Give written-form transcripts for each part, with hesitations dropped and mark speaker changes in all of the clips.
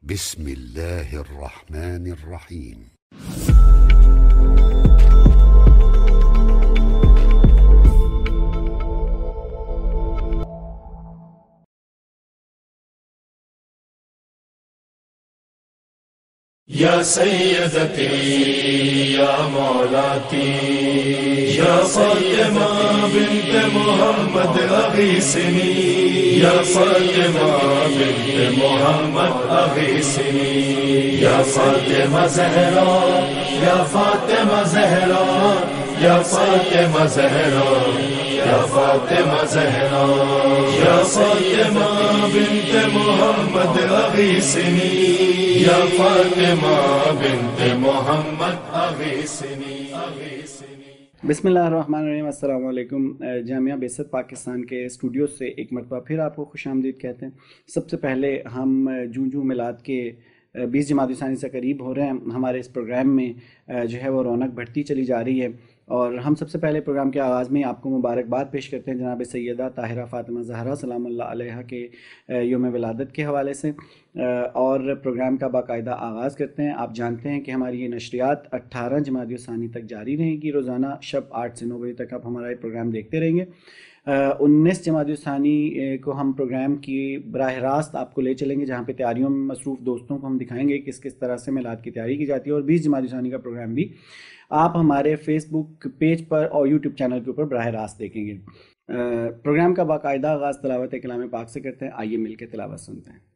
Speaker 1: بسم الله الرحمن الرحيم.
Speaker 2: يا سيدتي يا مولاتي يا فاطمة بنت محمد أغيثني، يا فاطمة بنت محمد أغيثني، يا فاطمة زهراء يا فاطمة زهراء يا فاطمة زهراء يا فاطمة زهراء، يا فاطمة بنت محمد أغيثني، يا فاطمة بنت محمد أغيثني
Speaker 3: बिस्मिल्लाहिर्रहमानिर्रहीम। अस्सलाम वालेकुम। जामिया बेसत पाकिस्तान के स्टूडियो से एक मरतबा फिर आपको खुशामदीद कहते हैं। सबसे पहले हम जूं जूं मिलाद के 20 जमात सानी से करीब हो रहे हैं, हमारे इस प्रोग्राम में जो है वो रौनक बढ़ती चली जा रही है। और हम सबसे पहले प्रोग्राम के आगाज़ में आपको मुबारकबाद पेश करते हैं जनाब सैयदा ताहिरा फ़ातिमा ज़हरा सलामुल्लाह अलैहा के यौम विलादत के हवाले से, और प्रोग्राम का बाकायदा आगाज़ करते हैं। आप जानते हैं कि हमारी ये नशरियात 18 जमात सानी तक जारी रहेंगी। रोज़ाना शब 8 से 9 बजे तक आप हमारा ये प्रोग्राम देखते रहेंगे। 19 जमात सानी को हम प्रोग्राम की बराह रास्त आपको ले चलेंगे, जहाँ पे तैयारियों में मसरूफ़ दोस्तों को हम दिखाएंगे किस किस तरह से मिलाद की तैयारी की जाती है। और 20 जमात सानी का प्रोग्राम भी आप हमारे फेसबुक पेज पर और यूट्यूब चैनल के ऊपर बराह रास्त देखेंगे। प्रोग्राम का बाकायदा आगाज़ तिलावत कलाम पाक से करते हैं। आइए मिल के तिलावत सुनते हैं।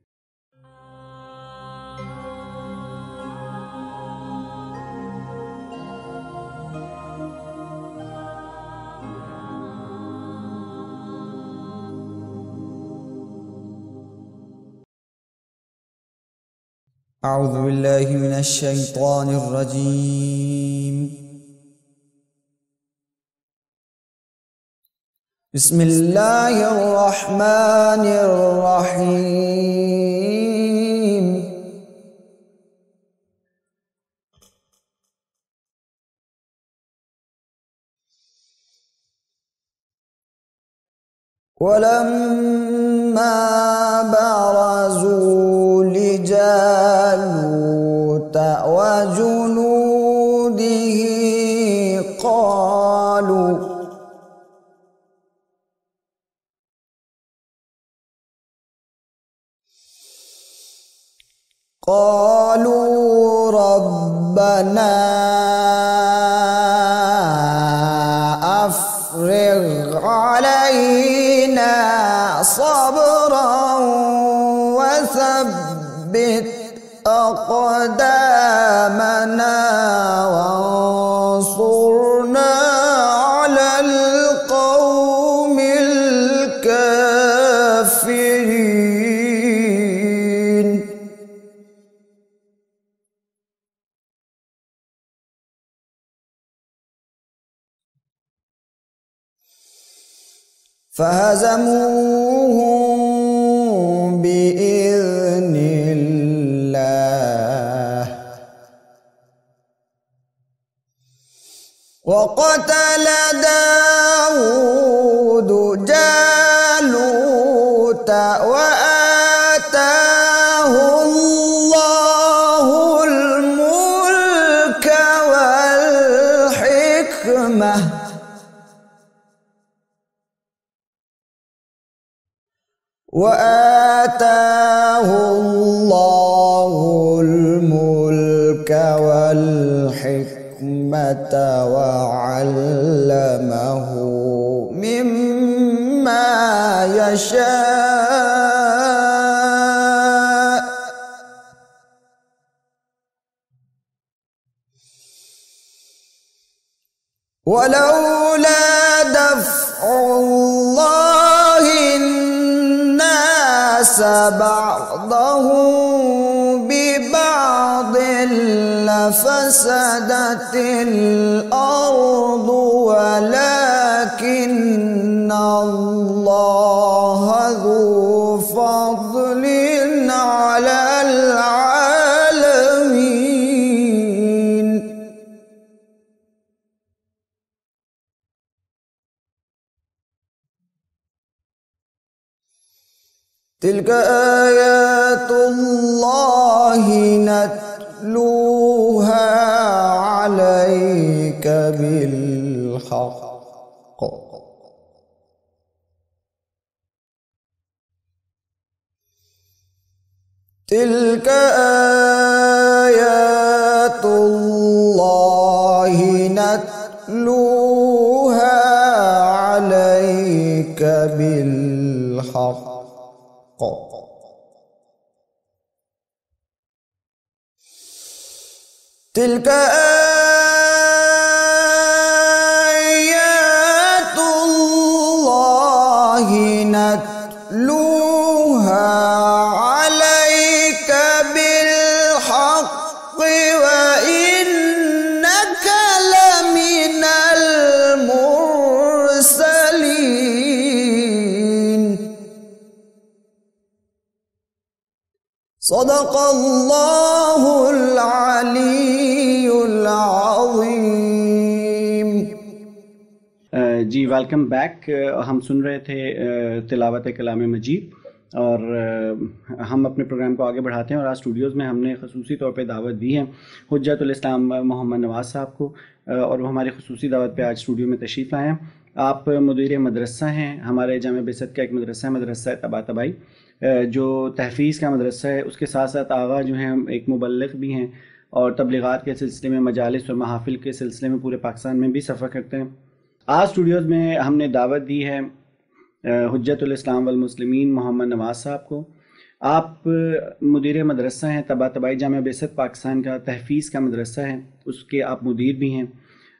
Speaker 4: أعوذ بالله من الشيطان الرجيم. بسم الله الرحمن الرحيم. ولما برزوا لجالوت وجنوده قالوا ربنا أفرغ علينا صبرا وثبت أقدامنا وانصرنا على القوم الكافرين. فهزموهم بإذن الله وقتل داود جالوت وآتاه الله الملك والحكمة وعلمه مما يشاء ولولا دفع الله الناس بعضهم ببعض لفسدت الأرض ولكن الله ذو فضل على العالمين. تلك آيات الله نتلوها عليك بالحق تلك آيات الله نتلوها عليك بالحق تلك آيات الله نتلوها عليك بالحق وإنك لمن المرسلين صدق الله العلي العظيم.
Speaker 3: جی ویلکم بیک. ہم سن رہے تھے تلاوت کلام مجید اور ہم اپنے پروگرام کو آگے بڑھاتے ہیں اور آج اسٹوڈیوز میں ہم نے خصوصی طور پہ دعوت دی ہے حجت الاسلام محمد نواز صاحب کو اور وہ ہماری خصوصی دعوت پہ آج اسٹوڈیو میں تشریف لائے ہیں. آپ مدیر مدرسہ ہیں. ہمارے جامعہ بعثت کا ایک مدرسہ ہے, مدرسہ طباطبائی, جو تحفیظ کا مدرسہ ہے. اس کے ساتھ ساتھ آغا جو ہیں ایک مبلغ بھی ہیں اور تبلیغات کے سلسلے میں, مجالس اور محافل کے سلسلے میں پورے پاکستان میں بھی سفر کرتے ہیں. آج اسٹوڈیوز میں ہم نے دعوت دی ہے حجت الاسلام والمسلمین محمد نواز صاحب کو. آپ مدیر مدرسہ ہیں طباطبائی, جامعہ بعثت پاکستان کا تحفیظ کا مدرسہ ہے, اس کے آپ مدیر بھی ہیں.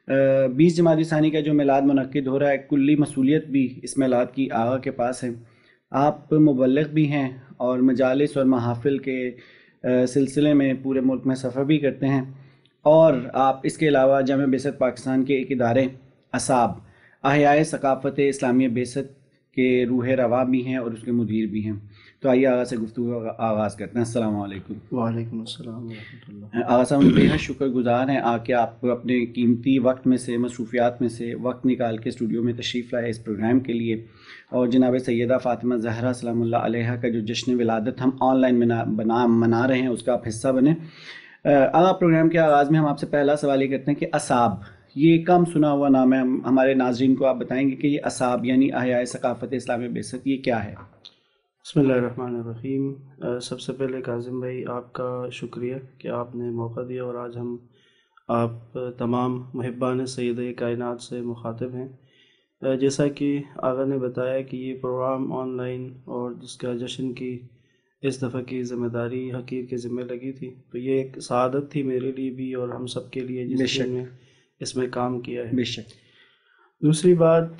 Speaker 3: 20 جمادی ثانی کا جو میلاد منعقد ہو رہا ہے, کلی مسئولیت بھی اس میلاد کی آغا کے پاس ہے. آپ مبلغ بھی ہیں اور مجالس اور محافل کے سلسلے میں پورے ملک میں سفر بھی کرتے ہیں, اور آپ اس کے علاوہ جامعہ بعثت پاکستان کے ایک ادارے اصاب احیاء ثقافت اسلامی بعثت کے روح روا بھی ہیں اور اس کے مدیر بھی ہیں. تو آئیے آغا سے گفتگو آغاز کرتے ہیں. السلام علیکم.
Speaker 5: وعلیکم السلام ورحمۃ اللہ.
Speaker 3: آغا صاحب بے حد شکر گزار ہیں آ کے آپ اپنے قیمتی وقت میں سے, مصروفیات میں سے وقت نکال کے اسٹوڈیو میں تشریف لائے اس پروگرام کے لیے, اور جناب سیدہ فاطمہ زہرا سلام اللہ علیہا کا جو جشن ولادت ہم آن لائن منا رہے ہیں اس کا آپ حصہ بنیں. آغا پروگرام کے آغاز میں ہم آپ سے پہلا سوال یہ کرتے ہیں کہ اصاب, یہ کم سنا ہوا نام ہے, ہمارے ناظرین کو آپ بتائیں گے کہ یہ اصاب یعنی احیاء ثقافت اسلامی بعثت یہ کیا ہے؟
Speaker 5: بسم اللہ الرحمن الرحیم. سب سے پہلے کاظم بھائی آپ کا شکریہ کہ آپ نے موقع دیا اور آج ہم آپ تمام محبان سید کائنات سے مخاطب ہیں. جیسا کہ آغا نے بتایا کہ یہ پروگرام آن لائن اور جس کا جشن کی اس دفعہ کی ذمہ داری حقیر کے ذمہ لگی تھی, تو یہ ایک سعادت تھی میرے لیے بھی اور ہم سب کے لیے جس نے اس میں کام کیا ہے.
Speaker 3: بے شک.
Speaker 5: دوسری بات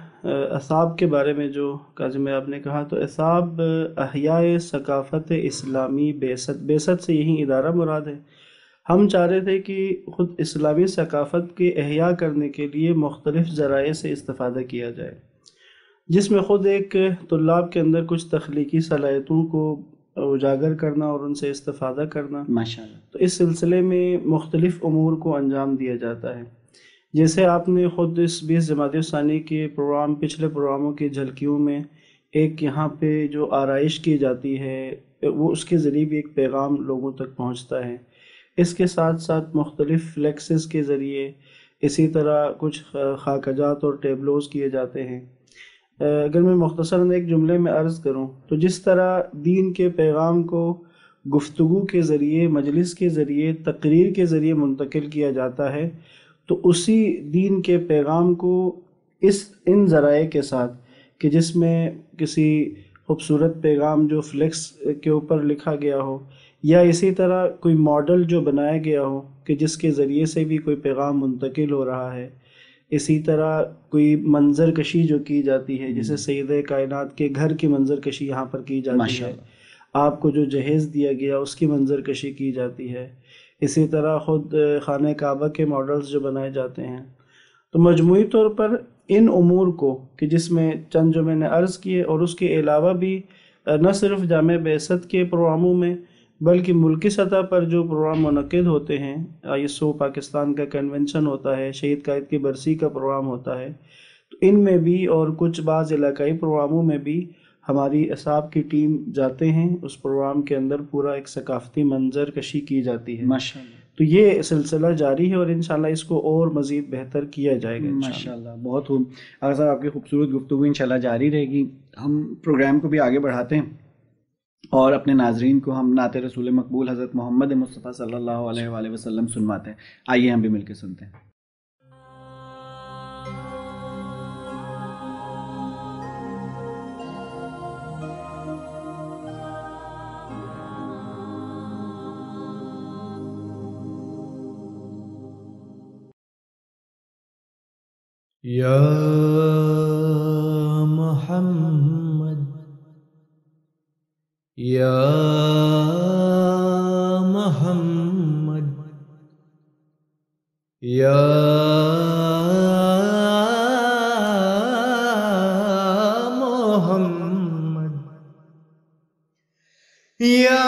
Speaker 5: اصاب کے بارے میں جو کاظم میں آپ نے کہا, تو اصاب احیاء ثقافت اسلامی بعثت سے یہی ادارہ مراد ہے. ہم چاہ رہے تھے کہ خود اسلامی ثقافت کے احیاء کرنے کے لیے مختلف ذرائع سے استفادہ کیا جائے, جس میں خود ایک طلاب کے اندر کچھ تخلیقی صلاحیتوں کو اجاگر کرنا اور ان سے استفادہ کرنا.
Speaker 3: ماشاءاللہ.
Speaker 5: تو اس سلسلے میں مختلف امور کو انجام دیا جاتا ہے. جیسے آپ نے خود اس 20 جمادی ثانی کے پروگرام, پچھلے پروگراموں کی جھلکیوں میں ایک یہاں پہ جو آرائش کی جاتی ہے وہ اس کے ذریعے بھی ایک پیغام لوگوں تک پہنچتا ہے. اس کے ساتھ ساتھ مختلف فلیکسز کے ذریعے اسی طرح کچھ خاکجات اور ٹیبلوز کیے جاتے ہیں. اگر میں مختصراً ایک جملے میں عرض کروں تو جس طرح دین کے پیغام کو گفتگو کے ذریعے, مجلس کے ذریعے, تقریر کے ذریعے منتقل کیا جاتا ہے, تو اسی دین کے پیغام کو ان ذرائع کے ساتھ کہ جس میں کسی خوبصورت پیغام جو فلیکس کے اوپر لکھا گیا ہو, یا اسی طرح کوئی ماڈل جو بنایا گیا ہو کہ جس کے ذریعے سے بھی کوئی پیغام منتقل ہو رہا ہے, اسی طرح کوئی منظر کشی جو کی جاتی ہے, جیسے سید کائنات کے گھر کی منظر کشی یہاں پر کی جاتی ہے, آپ کو جو جہیز دیا گیا اس کی منظر کشی کی جاتی ہے, اسی طرح خود خانہ کعبہ کے ماڈلز جو بنائے جاتے ہیں. تو مجموعی طور پر ان امور کو کہ جس میں چند جو میں نے عرض کیے, اور اس کے علاوہ بھی نہ صرف جامعہ بعثت کے پروگراموں میں بلکہ ملکی سطح پر جو پروگرام منعقد ہوتے ہیں, ISO پاکستان کا کنونشن ہوتا ہے, شہید قائد کی برسی کا پروگرام ہوتا ہے, تو ان میں بھی اور کچھ بعض علاقائی پروگراموں میں بھی ہماری اصحاب کی ٹیم جاتے ہیں، اس پروگرام کے اندر پورا ایک ثقافتی منظر کشی کی جاتی ہے.
Speaker 3: ماشاء اللہ
Speaker 5: تو یہ سلسلہ جاری ہے اور انشاءاللہ اس کو اور مزید بہتر کیا جائے گا
Speaker 3: ماشاء اللہ. بہت خوب آغا صاحب، آپ کی خوبصورت گفتگو انشاءاللہ جاری رہے گی. ہم پروگرام کو بھی آگے بڑھاتے ہیں اور اپنے ناظرین کو ہم نعت رسول مقبول حضرت محمد مصطفیٰ صلی اللہ علیہ وآلہ وسلم سنواتے ہیں. آئیے ہم بھی مل کے سنتے ہیں.
Speaker 2: یا محمد یا محمد یا محمد یا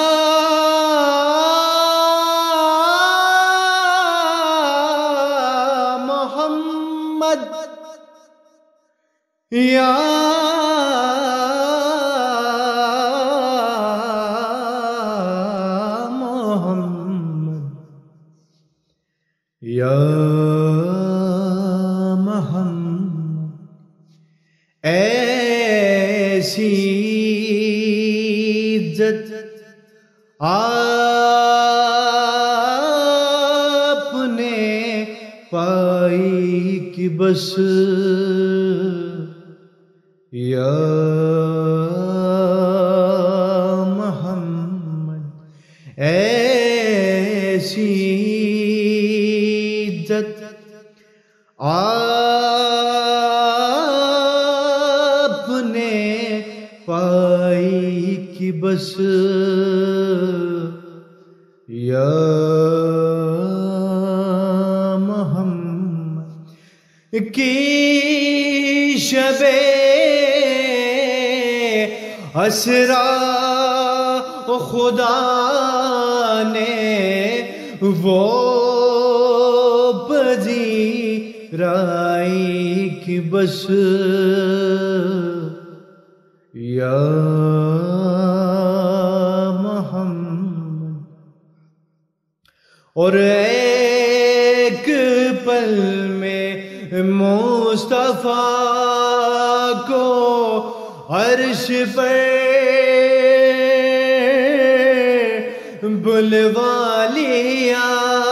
Speaker 2: یا محمد یا محمد ایسی عزت آپ نے پائی کہ بس یا محمد ایسی عزت آپ نے پائی کہ بس یا محمد کی شب اسرا خدا نے وہ پذیرائی کہ بس یا محمد اور ایک پل میں مصطفیٰ کو عرش پر بلوا لیا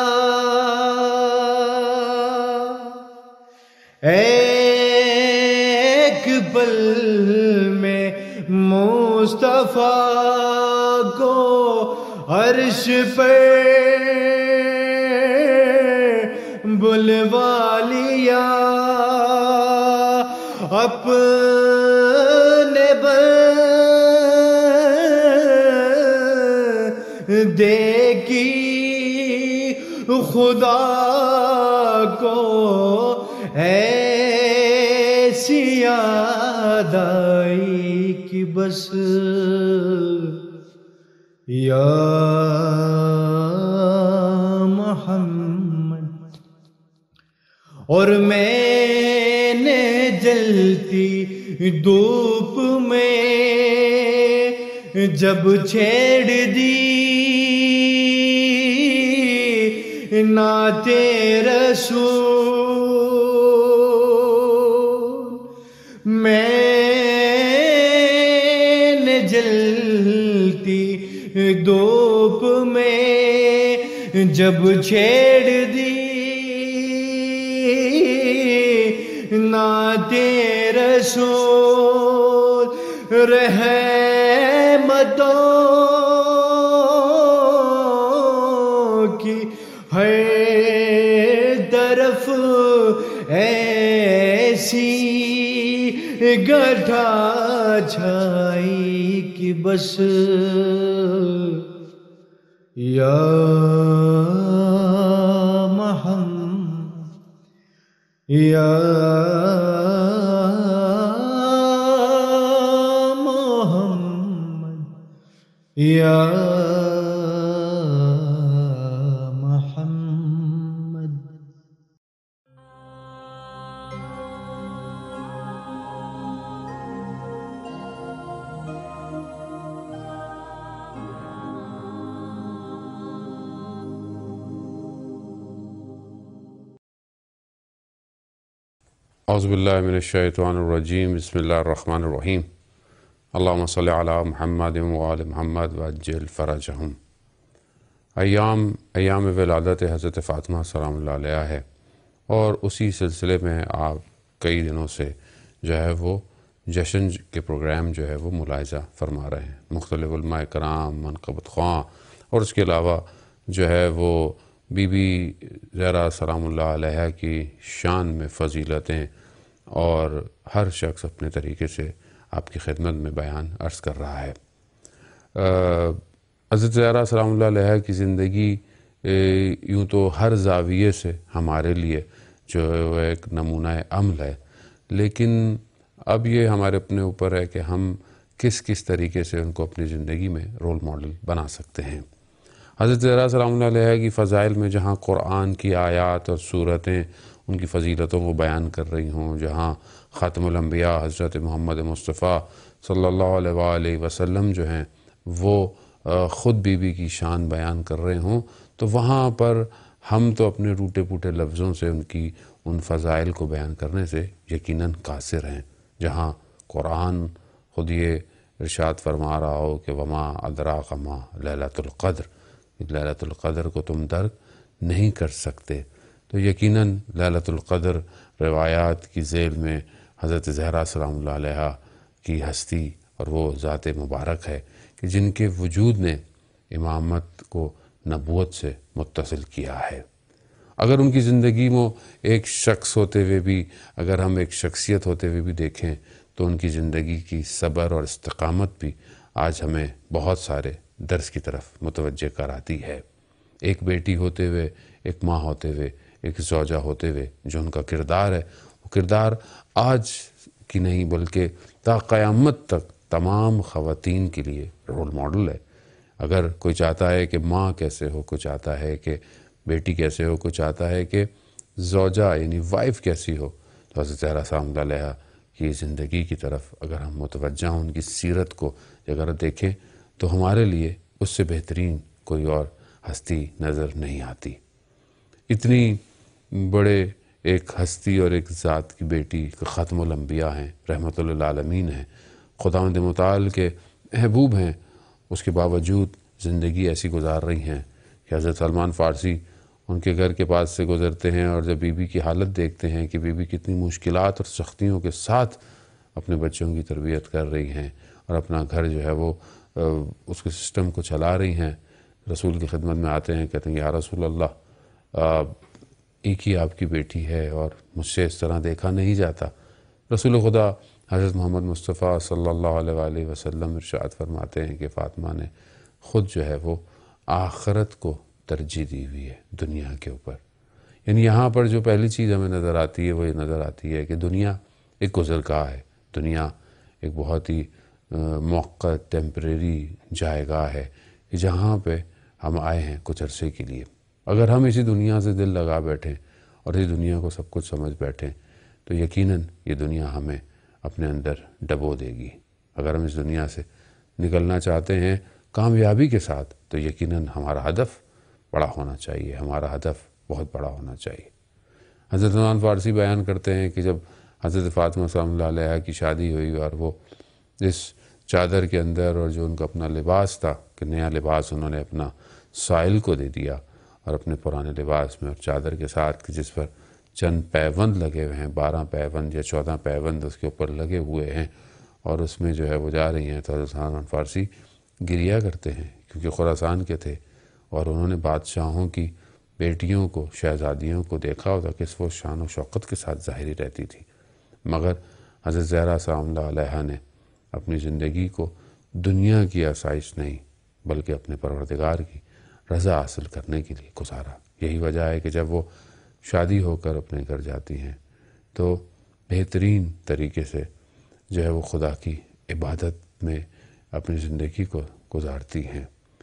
Speaker 2: ایک پل میں مصطفیٰ کو عرش پر بلوا لیا اپنے دیکھی خدا کو ایسی یاد آئی کہ بس یا محمد اور میں نے جلتی دھوپ میں جب چھیڑ دی نعت رسول میں نے جلتی دھوپ میں جب چھیڑ دی نعت رسول رحمتوں کی ہر طرف ایسی گٹھا چھائی کہ بس یا محمد یا محمد یا محمد.
Speaker 6: اعوذ باللہ من الشیطان الرجیم، بسم اللہ الرحمن الرحیم، اللہم صلی علی محمد وآل محمد وعجل فرجہم۔ ایام ولادت حضرت فاطمہ سلام اللہ علیہ ہے، اور اسی سلسلے میں آپ کئی دنوں سے جو ہے وہ جشن کے پروگرام جو ہے وہ ملاحظہ فرما رہے ہیں، مختلف علماء کرام، منقبت خواں، اور اس کے علاوہ جو ہے وہ بی بی زہرا سلام اللہ علیہ کی شان میں فضیلتیں اور ہر شخص اپنے طریقے سے آپ کی خدمت میں بیان عرض کر رہا ہے۔ حضرت زہرا سلام اللہ علیہ کی زندگی یوں تو ہر زاویے سے ہمارے لیے جو ایک نمونہ عمل ہے، لیکن اب یہ ہمارے اپنے اوپر ہے کہ ہم کس طریقے سے ان کو اپنی زندگی میں رول ماڈل بنا سکتے ہیں۔ حضرت زہرا سلام اللہ علیہ کی فضائل میں جہاں قرآن کی آیات اور صورتیں ان کی فضیلتوں کو بیان کر رہی ہوں، جہاں خاتم الانبیاء حضرت محمد مصطفیٰ صلی اللہ علیہ وآلہ وسلم جو ہیں وہ خود بی بی کی شان بیان کر رہے ہوں، تو وہاں پر ہم تو اپنے ٹوٹے پھوٹے لفظوں سے ان فضائل کو بیان کرنے سے یقیناً قاصر ہیں، جہاں قرآن خود یہ ارشاد فرما رہا ہو کہ وما ادراک ما لیلۃ القدر، لیلۃ القدر کو تم درک نہیں کر سکتے۔ تو یقیناً لیلۃ القدر روایات کی ذیل میں حضرت زہرا سلام اللہ علیہ کی ہستی اور وہ ذات مبارک ہے کہ جن کے وجود نے امامت کو نبوت سے متصل کیا ہے۔ اگر ان کی زندگی میں ایک شخص ہوتے ہوئے بھی، اگر ہم ایک شخصیت ہوتے ہوئے بھی دیکھیں تو ان کی زندگی کی صبر اور استقامت بھی آج ہمیں بہت سارے درس کی طرف متوجہ کراتی ہے۔ ایک بیٹی ہوتے ہوئے، ایک ماں ہوتے ہوئے، ایک زوجہ ہوتے ہوئے جو ان کا کردار ہے، وہ کردار آج کی نہیں بلکہ تا قیامت تک تمام خواتین کے لیے رول ماڈل ہے۔ اگر کوئی چاہتا ہے کہ ماں کیسے ہو، کوئی چاہتا ہے کہ بیٹی کیسے ہو، کوئی چاہتا ہے کہ زوجہ یعنی وائف کیسی ہو، تو حضرت زہرا سلام اللہ علیہ کی زندگی کی طرف اگر ہم متوجہ ہوں، ان کی سیرت کو اگر دیکھیں تو ہمارے لیے اس سے بہترین کوئی اور ہستی نظر نہیں آتی۔ اتنی بڑے ایک ہستی اور ایک ذات کی بیٹی ختم الانبیاء ہیں، رحمت للعالمین ہیں، خداوند متعال کے محبوب ہیں، اس کے باوجود زندگی ایسی گزار رہی ہیں کہ حضرت سلمان فارسی ان کے گھر کے پاس سے گزرتے ہیں اور جب بی بی کی حالت دیکھتے ہیں کہ بی بی کتنی مشکلات اور سختیوں کے ساتھ اپنے بچوں کی تربیت کر رہی ہیں اور اپنا گھر جو ہے وہ اس کے سسٹم کو چلا رہی ہیں، رسول کی خدمت میں آتے ہیں، کہتے ہیں یا رسول اللہ ایک ہی آپ کی بیٹی ہے اور مجھ سے اس طرح دیکھا نہیں جاتا۔ رسول خدا حضرت محمد مصطفیٰ صلی اللہ علیہ وآلہ وسلم ارشاد فرماتے ہیں کہ فاطمہ نے خود جو ہے وہ آخرت کو ترجیح دی ہوئی ہے دنیا کے اوپر۔ یعنی یہاں پر جو پہلی چیز ہمیں نظر آتی ہے وہ یہ نظر آتی ہے کہ دنیا ایک گزرگاہ ہے، دنیا ایک بہت ہی موقت ٹیمپریری جائے گاہ ہے جہاں پہ ہم آئے ہیں کچھ عرصے کے لیے۔ اگر ہم اسی دنیا سے دل لگا بیٹھیں اور اسی دنیا کو سب کچھ سمجھ بیٹھیں تو یقیناً یہ دنیا ہمیں اپنے اندر ڈبو دے گی۔ اگر ہم اس دنیا سے نکلنا چاہتے ہیں کامیابی کے ساتھ تو یقیناً ہمارا ہدف بڑا ہونا چاہیے، ہمارا ہدف بہت بڑا ہونا چاہیے۔ حضرت سلمان فارسی بیان کرتے ہیں کہ جب حضرت فاطمہ سلام اللہ علیہ کی شادی ہوئی اور وہ اس چادر کے اندر اور جو ان کا اپنا لباس تھا کہ نیا لباس انہوں نے اپنا سائل کو دے دیا اور اپنے پرانے لباس میں اور چادر کے ساتھ جس پر چند پیوند لگے ہوئے ہیں، 12 پیوند یا 14 پیوند اس کے اوپر لگے ہوئے ہیں اور اس میں جو ہے وہ جا رہی ہیں، تو حضرت سلمان فارسی گریا کرتے ہیں کیونکہ خراسان کے تھے اور انہوں نے بادشاہوں کی بیٹیوں کو، شہزادیوں کو دیکھا ہوتا کہ وہ شان و شوقت کے ساتھ ظاہری رہتی تھی، مگر حضرت زہرا سلام اللہ علیہ نے اپنی زندگی کو دنیا کی آسائش نہیں بلکہ اپنے پروردگار کی رضا حاصل کرنے کے لیے گزارا۔ یہی وجہ ہے کہ جب وہ شادی ہو کر اپنے گھر جاتی ہیں تو بہترین طریقے سے جو ہے وہ خدا کی عبادت میں اپنی زندگی کو گزارتی ہیں۔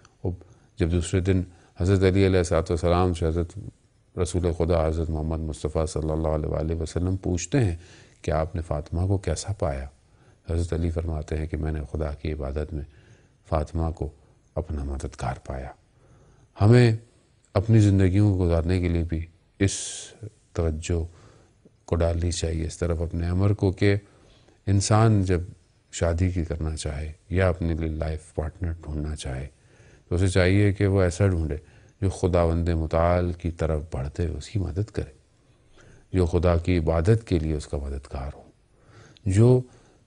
Speaker 6: جب دوسرے دن حضرت علی علیہ السلام سے حضرت رسول خدا حضرت محمد مصطفیٰ صلی اللہ علیہ وآلہ وسلم پوچھتے ہیں کہ آپ نے فاطمہ کو کیسا پایا، حضرت علی فرماتے ہیں کہ میں نے خدا کی عبادت میں فاطمہ کو اپنا مددگار پایا۔ ہمیں اپنی زندگیوں کو گزارنے کے لیے بھی اس توجہ کو ڈالنی چاہیے اس طرف اپنے عمر کو کہ انسان جب شادی کی کرنا چاہے یا اپنے لیے لائف پارٹنر ڈھونڈنا چاہے تو اسے چاہیے کہ وہ ایسا ڈھونڈے جو خداوند متعال کی طرف بڑھتے ہوئے اس کی مدد کرے، جو خدا کی عبادت کے لیے اس کا مددگار ہو، جو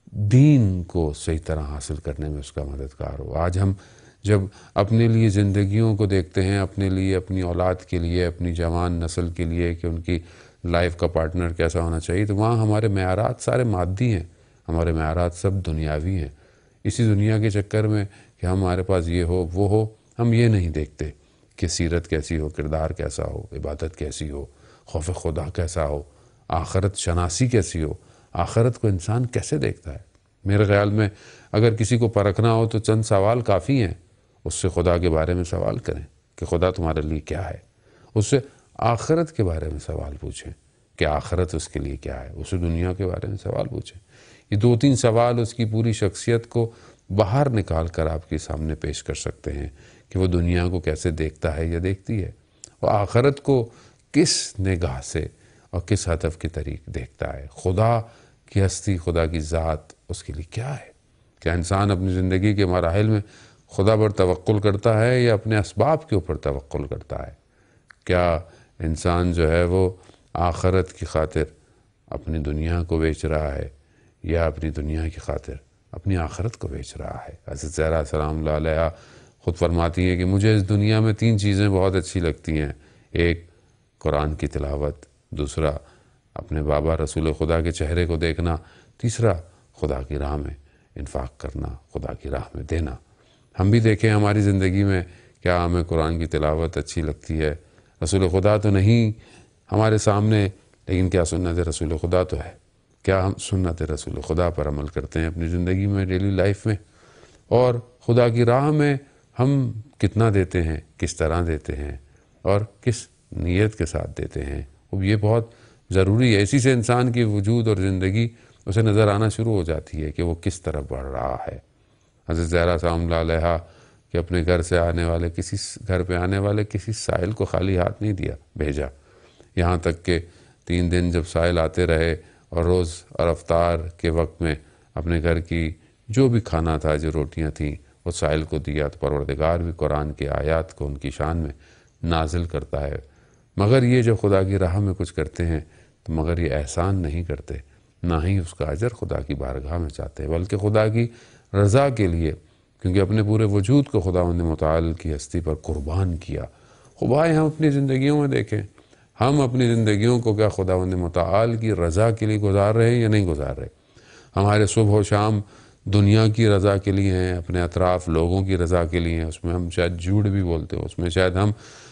Speaker 6: دین کو صحیح طرح حاصل کرنے میں اس کا مددگار ہو۔ آج ہم جب اپنے لیے زندگیوں کو دیکھتے ہیں، اپنے لیے، اپنی اولاد کے لیے، اپنی جوان نسل کے لیے کہ ان کی لائف کا پارٹنر کیسا ہونا چاہیے، تو وہاں ہمارے معیارات سارے مادی ہیں، ہمارے معیارات سب دنیاوی ہیں۔ اسی دنیا کے چکر میں کہ ہمارے پاس یہ ہو وہ ہو، ہم یہ نہیں دیکھتے کہ سیرت کیسی ہو، کردار کیسا ہو، عبادت کیسی ہو، خوف خدا کیسا ہو، آخرت شناسی کیسی ہو، آخرت کو انسان کیسے دیکھتا ہے۔ میرے خیال میں اگر کسی کو پرکھنا ہو تو چند سوال کافی ہیں۔ اس سے خدا کے بارے میں سوال کریں کہ خدا تمہارے لیے کیا ہے، اس سے آخرت کے بارے میں سوال پوچھیں کہ آخرت اس کے لیے کیا ہے، اس سے دنیا کے بارے میں سوال پوچھیں۔ یہ 2-3 سوال اس کی پوری شخصیت کو باہر نکال کر آپ کے سامنے پیش کر سکتے ہیں کہ وہ دنیا کو کیسے دیکھتا ہے یا دیکھتی ہے، اور آخرت کو کس نگاہ سے اور کس ہدف کے طریق دیکھتا ہے، خدا کی ہستی، خدا کی ذات اس کے لیے کیا ہے۔ کیا انسان اپنی زندگی کے مراحل میں خدا پر توکل کرتا ہے یا اپنے اسباب کے اوپر توکل کرتا ہے؟ کیا انسان جو ہے وہ آخرت کی خاطر اپنی دنیا کو بیچ رہا ہے یا اپنی دنیا کی خاطر اپنی آخرت کو بیچ رہا ہے؟ حضرت زہرا سلام اللہ علیہا خود فرماتی ہیں کہ مجھے اس دنیا میں 3 چیزیں بہت اچھی لگتی ہیں، ایک قرآن کی تلاوت، دوسرا اپنے بابا رسول خدا کے چہرے کو دیکھنا، تیسرا خدا کی راہ میں انفاق کرنا، خدا کی راہ میں دینا۔ ہم بھی دیکھیں ہماری زندگی میں کیا ہمیں قرآن کی تلاوت اچھی لگتی ہے؟ رسول خدا تو نہیں ہمارے سامنے، لیکن کیا سنت رسول خدا تو ہے؟ کیا ہم سنت رسول خدا پر عمل کرتے ہیں اپنی زندگی میں، ڈیلی لائف میں؟ اور خدا کی راہ میں ہم کتنا دیتے ہیں، کس طرح دیتے ہیں اور کس نیت کے ساتھ دیتے ہیں؟ اب یہ بہت ضروری ہے۔ اسی سے انسان کی وجود اور زندگی اسے نظر آنا شروع ہو جاتی ہے کہ وہ کس طرف بڑھ رہا ہے۔ حضرت زہرا سلام اللہ علیہا کہ اپنے گھر سے آنے والے گھر پہ آنے والے کسی سائل کو خالی ہاتھ نہیں بھیجا، یہاں تک کہ 3 دن جب سائل آتے رہے اور روز اور افطار کے وقت میں اپنے گھر کی جو بھی کھانا تھا، جو روٹیاں تھیں، وہ سائل کو دیا، تو پروردگار بھی قرآن کی آیات کو ان کی شان میں نازل کرتا ہے۔ مگر یہ جو خدا کی راہ میں کچھ کرتے ہیں تو مگر یہ احسان نہیں کرتے، نہ ہی اس کا اجر خدا کی بارگاہ میں چاہتے ہیں، بلکہ خدا کی رضا کے لیے، کیونکہ اپنے پورے وجود کو خداوند متعال کی ہستی پر قربان کیا۔ خواہ ہم اپنی زندگیوں میں دیکھیں، ہم اپنی زندگیوں کو کیا خداوند متعال کی رضا کے لیے گزار رہے ہیں یا نہیں گزار رہے؟ ہمارے صبح و شام دنیا کی رضا کے لیے ہیں، اپنے اطراف لوگوں کی رضا کے لیے ہیں، اس میں ہم شاید جھوٹ بھی بولتے ہوں، اس میں شاید ہم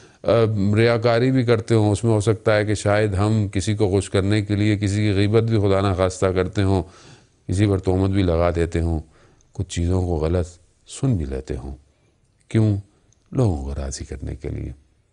Speaker 6: ریاکاری بھی کرتے ہوں، اس میں ہو سکتا ہے کہ شاید ہم کسی کو خوش کرنے کے لیے کسی کی غیبت بھی خدا نخواستہ کرتے ہوں، کسی پر تہمت بھی لگا دیتے ہوں، کچھ چیزوں کو غلط سن بھی لیتے ہوں، کیوں؟ لوگوں کو راضی کرنے کے لیے۔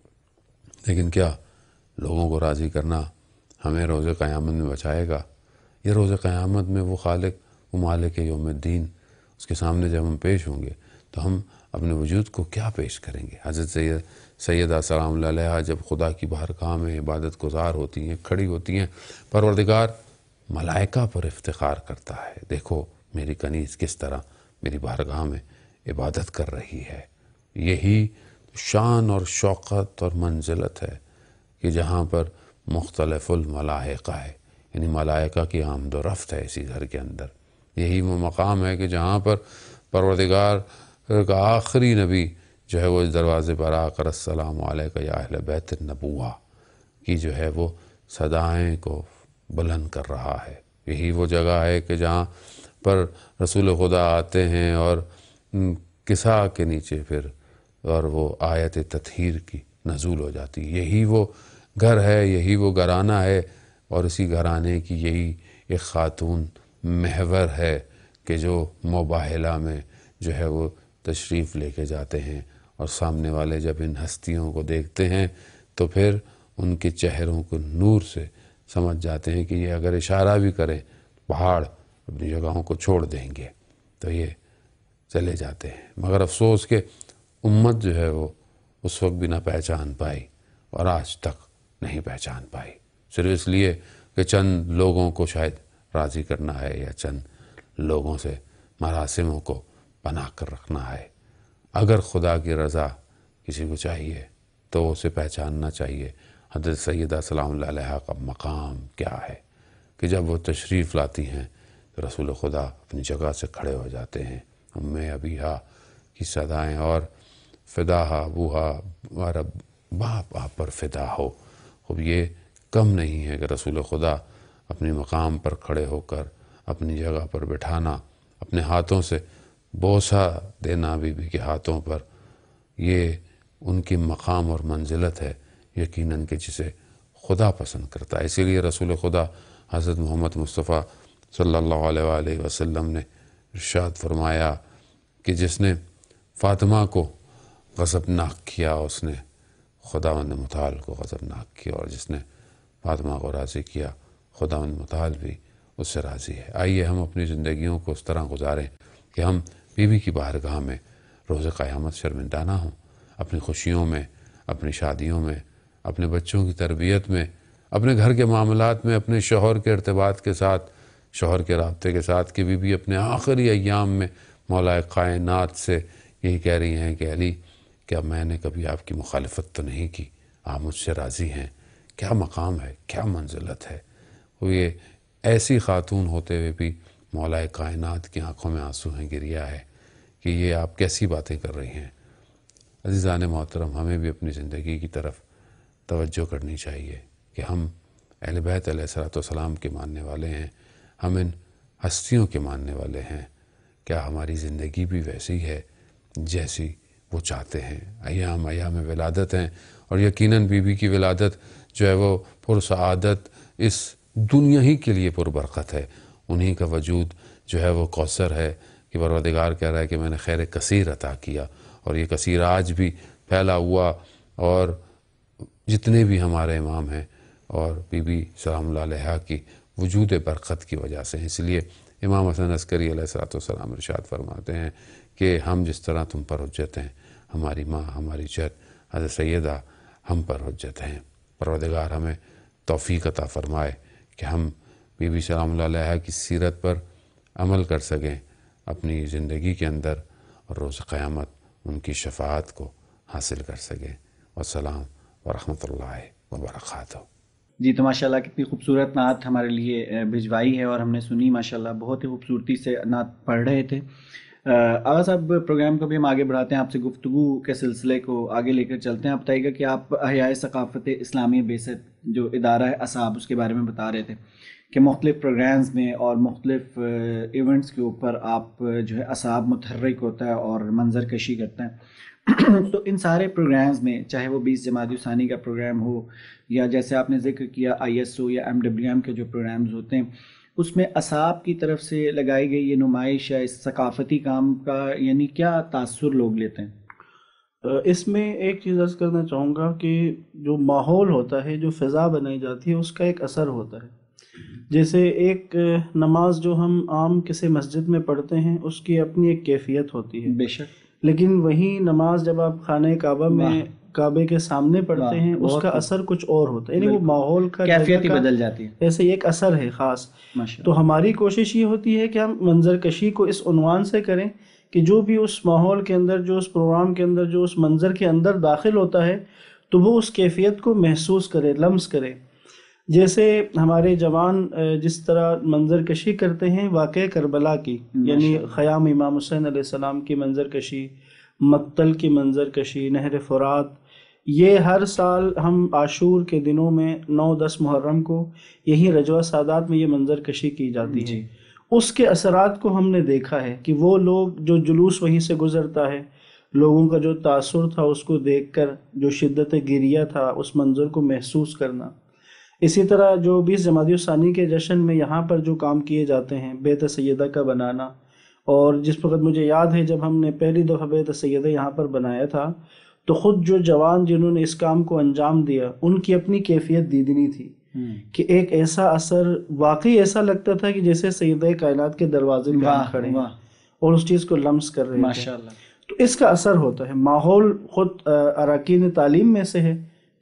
Speaker 6: لیکن کیا لوگوں کو راضی کرنا ہمیں روز قیامت میں بچائے گا؟ یہ روز قیامت میں وہ خالق، وہ مالک یوم الدین، اس کے سامنے جب ہم پیش ہوں گے تو ہم اپنے وجود کو کیا پیش کریں گے؟ حضرت سیدہ سلام اللہ علیہا جب خدا کی بارگاہ میں عبادت گزار ہوتی ہیں، کھڑی ہوتی ہیں، پروردگار ملائکہ پر افتخار کرتا ہے، دیکھو میری کنیز کس طرح میری بارگاہ میں عبادت کر رہی ہے۔ یہی شان اور شوقت اور منزلت ہے کہ جہاں پر مختلف الملائکہ ہے، یعنی ملائکہ کی آمد و رفت ہے اسی گھر کے اندر۔ یہی وہ مقام ہے کہ جہاں پر پروردگار کا آخری نبی جو ہے وہ اس دروازے پر آ کر السلام علیکم یا اہل بیت النبوہ کی جو ہے وہ صدائیں کو بلند کر رہا ہے۔ یہی وہ جگہ ہے کہ جہاں پر رسول خدا آتے ہیں اور کسا کے نیچے پھر اور وہ آیت تطہیر کی نزول ہو جاتی ہے۔ یہی وہ گھر ہے، یہی وہ گھرانہ ہے، اور اسی گھرانے کی یہی ایک خاتون محور ہے کہ جو مباہلہ میں جو ہے وہ تشریف لے کے جاتے ہیں، اور سامنے والے جب ان ہستیوں کو دیکھتے ہیں تو پھر ان کے چہروں کو نور سے سمجھ جاتے ہیں کہ یہ اگر اشارہ بھی کریں پہاڑ اپنی جگہوں کو چھوڑ دیں گے، تو یہ چلے جاتے ہیں۔ مگر افسوس کہ امت جو ہے وہ اس وقت بھی نہ پہچان پائی اور آج تک نہیں پہچان پائی، صرف اس لیے کہ چند لوگوں کو شاید راضی کرنا ہے یا چند لوگوں سے مراسموں کو بنا کر رکھنا ہے۔ اگر خدا کی رضا کسی کو چاہیے تو اسے پہچاننا چاہیے حضرت سیدہ سلام اللہ علیہا کا مقام کیا ہے، کہ جب وہ تشریف لاتی ہیں تو رسول خدا اپنی جگہ سے کھڑے ہو جاتے ہیں۔ امی ابیہا کی صدائیں اور فداہا ابوہا ہمارا باپ آپ پر فدا ہو۔ اب یہ کم نہیں ہے کہ رسول خدا اپنی مقام پر کھڑے ہو کر اپنی جگہ پر بٹھانا، اپنے ہاتھوں سے بوسہ دینا بی بی کے ہاتھوں پر، یہ ان کی مقام اور منزلت ہے یقیناً کہ جسے خدا پسند کرتا ہے۔ اسی لیے رسول خدا حضرت محمد مصطفیٰ صلی اللہ علیہ وآلہ وسلم نے ارشاد فرمایا کہ جس نے فاطمہ کو غضبناک کیا اس نے خداوند متعال کو غضبناک کیا، اور جس نے فاطمہ کو راضی کیا خداوند متعال بھی اس سے راضی ہے۔ آئیے ہم اپنی زندگیوں کو اس طرح گزاریں کہ ہم بی بی کی بارگاہ میں روز قیامت شرمندہ نہ ہوں، اپنی خوشیوں میں، اپنی شادیوں میں، اپنے بچوں کی تربیت میں، اپنے گھر کے معاملات میں، اپنے شوہر کے ارتباط کے ساتھ، شوہر کے رابطے کے ساتھ، کہ بی بی اپنے آخری ایام میں مولا کائنات سے یہی کہہ رہی ہیں کہ علی کیا میں نے کبھی آپ کی مخالفت تو نہیں کی، آپ مجھ سے راضی ہیں۔ کیا مقام ہے، کیا منزلت ہے۔ وہ یہ ایسی خاتون ہوتے ہوئے بھی مولا کائنات کی آنکھوں میں آنسو ہیں، گریا ہے کہ یہ آپ کیسی باتیں کر رہی ہیں۔ عزیزان محترم، ہمیں بھی اپنی زندگی کی طرف توجہ کرنی چاہیے کہ ہم اہل بیت علیہ الصلوۃ والسلام کے ماننے والے ہیں، ہم ان ہستیوں کے ماننے والے ہیں۔ کیا ہماری زندگی بھی ویسی ہے جیسی وہ چاہتے ہیں؟ ایام ولادت ہیں، اور یقیناً بی بی کی ولادت جو ہے وہ پرسعادت اس دنیا ہی کے لیے پربرکت ہے۔ انہی کا وجود جو ہے وہ کوثر ہے کہ پروردگار کہہ رہا ہے کہ میں نے خیر کثیر عطا کیا، اور یہ کثیر آج بھی پھیلا ہوا، اور جتنے بھی ہمارے امام ہیں اور بی بی سلام اللہ علیہا کی وجود برکت کی وجہ سے ہیں۔ اس لیے امام حسن عسکری علیہ الصلوۃ والسلام ارشاد فرماتے ہیں کہ ہم جس طرح تم پر حجت ہیں، ہماری ماں، ہماری جد حضرت سیدہ ہم پر حجت ہیں۔ پروردگار ہمیں توفیق عطا فرمائے کہ ہم بی بی سلام اللہ علیہا کی سیرت پر عمل کر سکیں اپنی زندگی کے اندر، اور روز قیامت ان کی شفاعت کو حاصل کر سکیں۔ والسلام ورحمۃ اللہ وبرکاتہ۔
Speaker 3: جی تو ماشاءاللہ کتنی خوبصورت نعت ہمارے لیے بھجوائی ہے، اور ہم نے سنی ماشاءاللہ، بہت ہی خوبصورتی سے نعت پڑھ رہے تھے۔ آغا صاحب، پروگرام کو بھی ہم آگے بڑھاتے ہیں، آپ سے گفتگو کے سلسلے کو آگے لے کر چلتے ہیں۔ آپ بتائیے گا کہ آپ احیاء ثقافت اسلامی بعثت جو ادارہ ہے اصحاب، اس کے بارے میں بتا رہے تھے کہ مختلف پروگرامز میں اور مختلف ایونٹس کے اوپر آپ جو ہے اصحاب متحرک ہوتا ہے اور منظر کشی کرتے ہیں۔ تو ان سارے پروگرامز میں، چاہے وہ 20 جمادی ثانی کا پروگرام ہو، یا جیسے آپ نے ذکر کیا ISO یا MWM کے جو پروگرامز ہوتے ہیں، اس میں اصحاب کی طرف سے لگائی گئی یہ نمائش یا اس ثقافتی کام کا یعنی کیا تاثر لوگ لیتے ہیں؟
Speaker 5: اس میں ایک چیز عرض کرنا چاہوں گا کہ جو ماحول ہوتا ہے، جو فضا بنائی جاتی ہے، اس کا ایک اثر ہوتا ہے۔ جیسے ایک نماز جو ہم عام کسی مسجد میں پڑھتے ہیں، اس کی اپنی ایک کیفیت ہوتی ہے،
Speaker 3: بے شک،
Speaker 5: لیکن وہی نماز جب آپ خانہ کعبہ میں کعبے کے سامنے پڑھتے ہیں، اس کا اثر کچھ اور ہوتا ہے، یعنی وہ ماحول کا
Speaker 3: کیفیت ہی بدل جاتی ہے،
Speaker 5: ایسے ایک اثر ہے خاص۔ تو ہماری کوشش یہ ہوتی ہے کہ ہم منظر کشی کو اس عنوان سے کریں کہ جو بھی اس ماحول کے اندر، جو اس پروگرام کے اندر، جو اس منظر کے اندر داخل ہوتا ہے، تو وہ اس کیفیت کو محسوس کرے، لمس کرے۔ جیسے ہمارے جوان جس طرح منظر کشی کرتے ہیں واقع کربلا کی، یعنی خیام امام حسین علیہ السلام کی منظر کشی، مقتل کی منظر کشی، نہر فرات، یہ ہر سال ہم عاشور کے دنوں میں 9-10 محرم کو یہی رجوہ سادات میں یہ منظر کشی کی جاتی ہے۔ اس کے اثرات کو ہم نے دیکھا ہے کہ وہ لوگ جو جلوس وہیں سے گزرتا ہے، لوگوں کا جو تاثر تھا اس کو دیکھ کر، جو شدت گریہ تھا اس منظر کو محسوس کرنا۔ اسی طرح جو 20 جمادی الثانی کے جشن میں یہاں پر جو کام کیے جاتے ہیں، بیت سیدہ کا بنانا، اور جس وقت مجھے یاد ہے جب ہم نے پہلی دفعہ بیت سیدہ یہاں پر بنایا تھا، تو خود جو جوان جنہوں نے اس کام کو انجام دیا، ان کی اپنی کیفیت دیدنی تھی کہ ایک ایسا اثر، واقعی ایسا لگتا تھا کہ جیسے سیدہ کائنات کے دروازے پہ کھڑے ہیں اور اس چیز کو لمس کر رہے ہیں۔ ماشاءاللہ، تو اس کا اثر ہوتا ہے۔ ماحول خود اراکین تعلیم میں سے ہے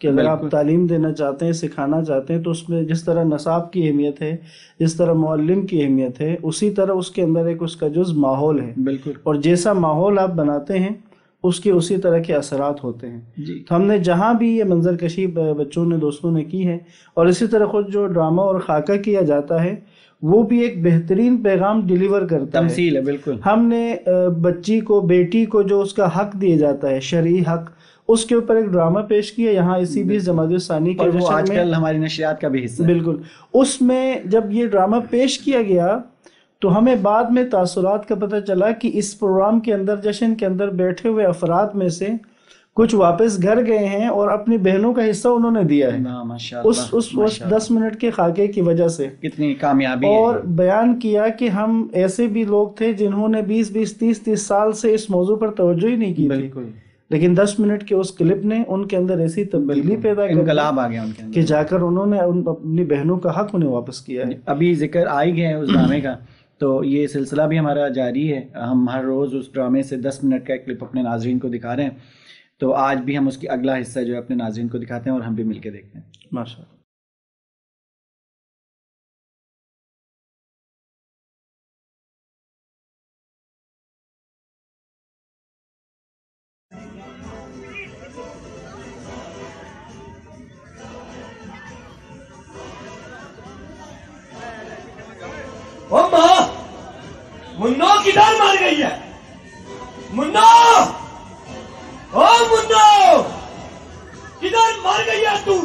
Speaker 5: کہ اگر آپ تعلیم دینا چاہتے ہیں، سکھانا چاہتے ہیں، تو اس میں جس طرح نصاب کی اہمیت ہے، جس طرح معلم کی اہمیت ہے، اسی طرح اس کے اندر ایک اس کا جز ماحول ہے.
Speaker 3: بالکل.
Speaker 5: اور جیسا ماحول آپ بناتے ہیں اس کے اسی طرح کے اثرات ہوتے ہیں. تو ہم نے جہاں بھی یہ منظر کشی بچوں نے، دوستوں نے کی ہے، اور اسی طرح خود جو ڈرامہ اور خاکہ کیا جاتا ہے وہ بھی ایک بہترین پیغام ڈیلیور کرتا ہے.
Speaker 3: تمثیل ہے. بالکل.
Speaker 5: ہم نے بچی کو، بیٹی کو جو اس کا حق دیا جاتا ہے، شرعی حق، اس کے اوپر ایک ڈرامہ پیش کیا یہاں اسی 20 جمادی الثانی کے
Speaker 3: وہ آج کل ہماری نشریات کا بھی حصہ ہے.
Speaker 5: بالکل. اس میں جب یہ ڈرامہ پیش کیا گیا تو ہمیں بعد میں تاثرات کا پتہ چلا کہ اس پروگرام کے اندر، جشن کے اندر بیٹھے ہوئے افراد میں سے کچھ واپس گھر گئے ہیں اور اپنی بہنوں کا حصہ انہوں نے دیا ہے اس 10 منٹ کے خاکے کی وجہ سے.
Speaker 3: کتنی کامیابی.
Speaker 5: اور بیان کیا کہ ہم ایسے بھی لوگ تھے جنہوں نے 20 30 سال سے اس موضوع پر توجہ ہی نہیں کی تھی، لیکن 10 منٹ کے اس کلپ نے ان کے اندر ایسی تبدیلی پیدا کی، انقلاب آ گیا ان کے اندر، کہ جا کر انہوں نے اپنی بہنوں کا حق انہیں واپس کیا ہے.
Speaker 3: ابھی ذکر آ ہی گیا ہے اس ڈرامے کا، تو یہ سلسلہ بھی ہمارا جاری ہے. ہم ہر روز اس ڈرامے سے 10 منٹ کا ایک کلپ اپنے ناظرین کو دکھا رہے ہیں. تو آج بھی ہم اس کی اگلا حصہ جو ہے اپنے ناظرین کو دکھاتے ہیں اور ہم بھی مل کے دیکھتے ہیں.
Speaker 5: ماشاء اللہ.
Speaker 7: منو کدھر مر گئی ہے؟ منو، او منو، کدھر مر گئی ہے تو؟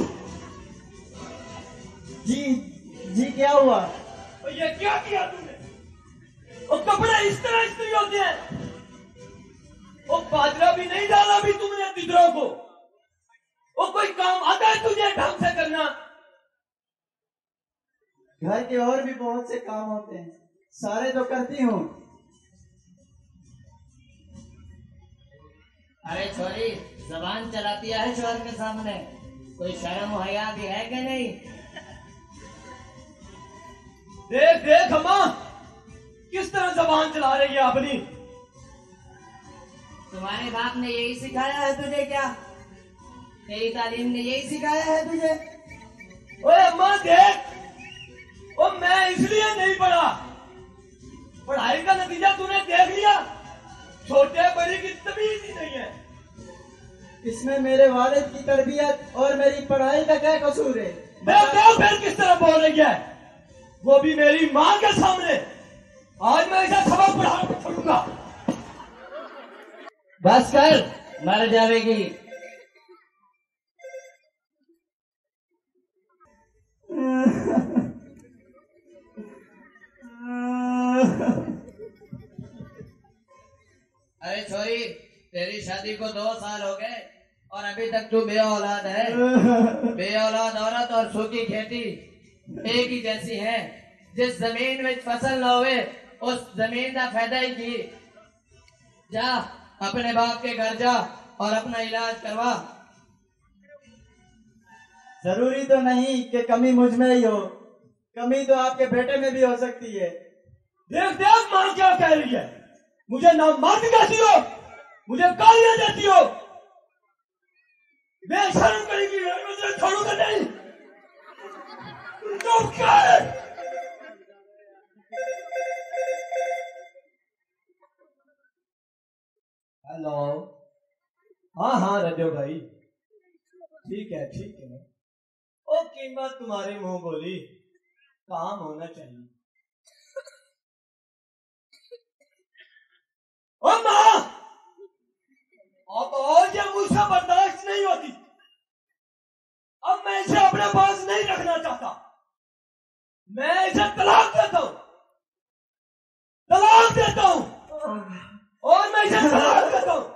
Speaker 8: جی کیا ہوا؟
Speaker 7: یہ کیا کیا تم نے؟ وہ کپڑے اس طرح استری ہوتے ہیں، وہ باجرا بھی نہیں ڈالا بھی تم نے تدروں کو. وہ کوئی کام آتا ہے تجھے ڈھنگ سے کرنا؟
Speaker 8: گھر کے اور بھی بہت سے کام ہوتے ہیں، سارے تو کرتی ہوں.
Speaker 9: ارے چھوری، زبان چلاتی ہے شوہر کے سامنے، کوئی شرم و حیا بھی ہے کہ نہیں؟
Speaker 7: دیکھ اماں کس طرح زبان چلا رہی ہے اپنی.
Speaker 9: تمہارے باپ نے یہی سکھایا ہے تجھے کیا؟ تیری تعلیم نے یہی سکھایا ہے تجھے؟
Speaker 7: اوے اماں دیکھ، او میں اس لیے نہیں پڑھا، پڑھائی کا نتیجہ تو نے دیکھ لیا. چھوٹے بڑے کی تمیز ہی نہیں ہے.
Speaker 8: اس میں میرے والد کی تربیت اور میری پڑھائی کا کیا قصور ہے؟
Speaker 7: پھر کس طرح بول رہی ہے، وہ بھی میری ماں کے سامنے. آج میں اسے سبق پڑھا کے چھوڑوں گا.
Speaker 9: بس کر، مر جاوے گی. ارے چھوری، تیری شادی کو 2 سال ہو گئے اور ابھی تک تو بے اولاد ہے. بے اولاد عورت اور سوکھی کھیتی ایک ہی جیسی ہے. جس زمین میں فصل نہ ہوئے اس زمین کا فائدہ ہی کی. جا اپنے باپ کے گھر جا اور اپنا علاج کروا.
Speaker 8: ضروری تو نہیں کہ کمی مجھ میں ہی ہو، کمی تو آپ کے بیٹے میں بھی ہو سکتی ہے.
Speaker 7: دیکھ ماں کیا کہہ رہی ہے. مجھے نامرد کہتی ہو، مجھے گالیاں دیتی ہو. بے شرم کریں گی، مجھے چھوڑوں گا نہیں. چپ کر.
Speaker 10: ہیلو. ہاں رجو بھائی، ٹھیک ہے. او قیمت تمہاری منہ بولی، کام ہونا چاہیے.
Speaker 7: ماں اب اور یہ مجھ سے برداشت نہیں ہوتی. اب میں اسے اپنے پاس نہیں رکھنا چاہتا. میں اسے طلاق دیتا ہوں اور میں اسے طلاق دیتا ہوں.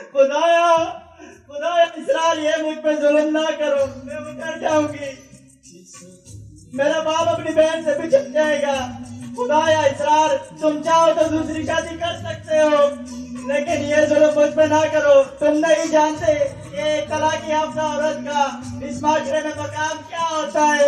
Speaker 8: خدایا اسرار یہ مجھ پہ ظلم نہ کرو، میں اتر جاؤں گی. میرا باپ اپنی بہن سے بچھڑ جائے گا. خدایا اسرار، تم چاہو تو دوسری شادی کر سکتے ہو، لیکن یہ ظلم مجھ پہ نہ کرو. تم نہیں جانتے کہ طلاق یافتہ عورت کا اس معاشرے میں مقام کیا ہوتا ہے.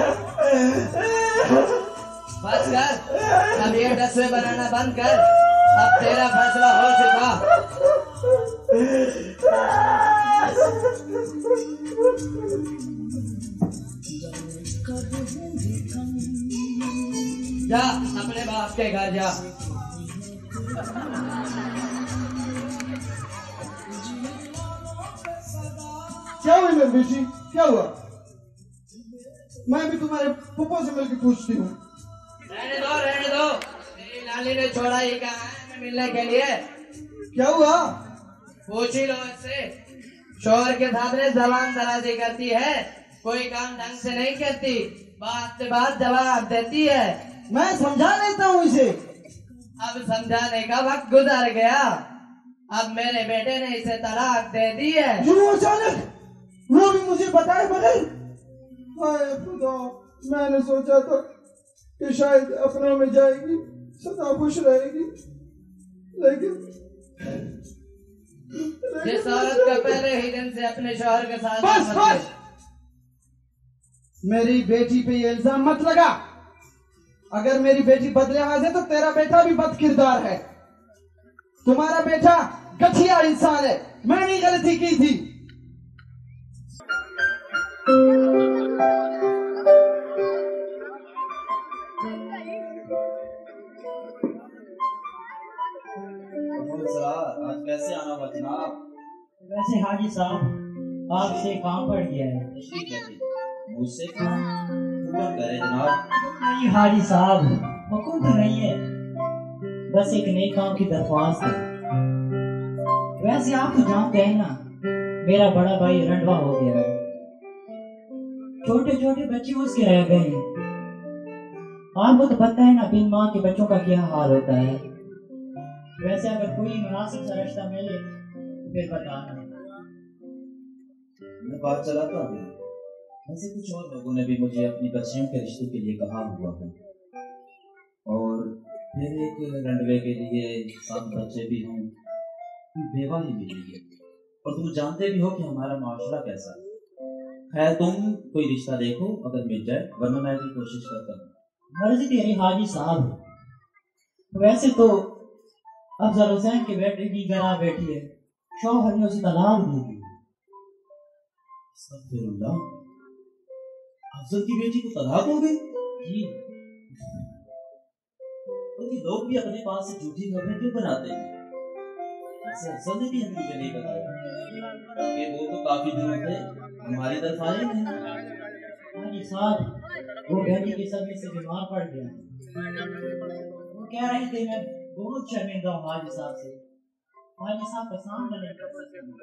Speaker 9: بس کر، اب یہ ڈسوے بنانا بند کر. اب تیرا فیصلہ ہو چکا. जा अपने बाप के घर जा।
Speaker 2: क्या हुआ मेरी बेटी, क्या हुआ? मैं भी तुम्हारे पप्पा से मिलकर पूछती हूँ।
Speaker 9: रहने दो, मेरी लाली ने छोड़ा ही कहा है मैं मिलने के लिए।
Speaker 2: क्या हुआ?
Speaker 9: पूछ ही लो इससे। शोहर के सामने जबान दराजी करती है, कोई काम ढंग से नहीं करती, बात से बात जवाब देती है।
Speaker 2: मैं समझा लेता हूँ इसे।
Speaker 9: अब समझाने का वक्त गुजर गया, अब मेरे बेटे ने इसे तलाक दे दी है।
Speaker 2: क्यों अचानक, वो भी मुझे बताए बगैर? हाय खुदा, मैंने सोचा था कि शायद अपनों में जाएगी, सदा खुश रहेगी, लेकिन
Speaker 9: जिस औरत का पहले ही दिन से अपने शौहर के साथ
Speaker 2: बस मेरी बेटी पे ये इल्जाम मत लगा। अगर मेरी बेटी बदलिहाज है तो तेरा बेटा भी बद किरदार है। तुम्हारा बेटा गठिया इंसान है, मैंने गलती की थी।
Speaker 11: आज कैसे आना हुआ जनाब?
Speaker 12: वैसे हाजी साहब आपसे काम पड़ गया है।
Speaker 11: मुझसे हुक्म करे जनाब।
Speaker 12: नहीं हाजी साहब, हुक्म तो नहीं है, बस एक नए काम की दरख्वास्त है। वैसे आप तो जानते हैं ना, मेरा बड़ा भाई रंडवा हो गया है, छोटे छोटे बच्चे उसके रह गए हैं। आपको तो पता है ना बिन माँ के बच्चों का क्या हाल होता है। वैसे अगर कोई मुनासिब सा रिश्ता मिले फिर बताना।
Speaker 11: मैं बात चलाता हूँ। वैसे कुछ और लोगों ने भी मुझे अपनी बच्चियों के रिश्तों के लिए कहा हुआ है, और फिर एक रंडवे के लिए 7 बच्चे भी हैं, बेवा ही मिली है, और तुम जानते भी हो कि हमारा माशरा कैसा है। खैर तुम कोई रिश्ता देखो अगर मिल जाए, वरना मैं भी कोशिश करता हूँ।
Speaker 12: मर्जी तेरी हाजी साहब। वैसे तो अफजल हुसैन के बेटे की गरा बेटी है, शौहर ने उसे तलाक दे दी।
Speaker 11: अस्तगफिरुल्लाह, अफजल की बेटी को तलाक हो गई?
Speaker 12: जी।
Speaker 11: तो ये लोग भी अपने पास से झूठी खबरें क्यों बनाते हैं? ऐसे अफजल ने भी हमें मुझे नहीं बताया कि वो तो काफी दिनों से हमारी तरफ आए नहीं।
Speaker 12: हाजी साहब, वो बेटी के सदमे से बीमार पड़ गया। वो कह रहे थे मैं बहुत शर्मिंदा हूँ हाजी साहब से। हाजी साहब का सामना नहीं कर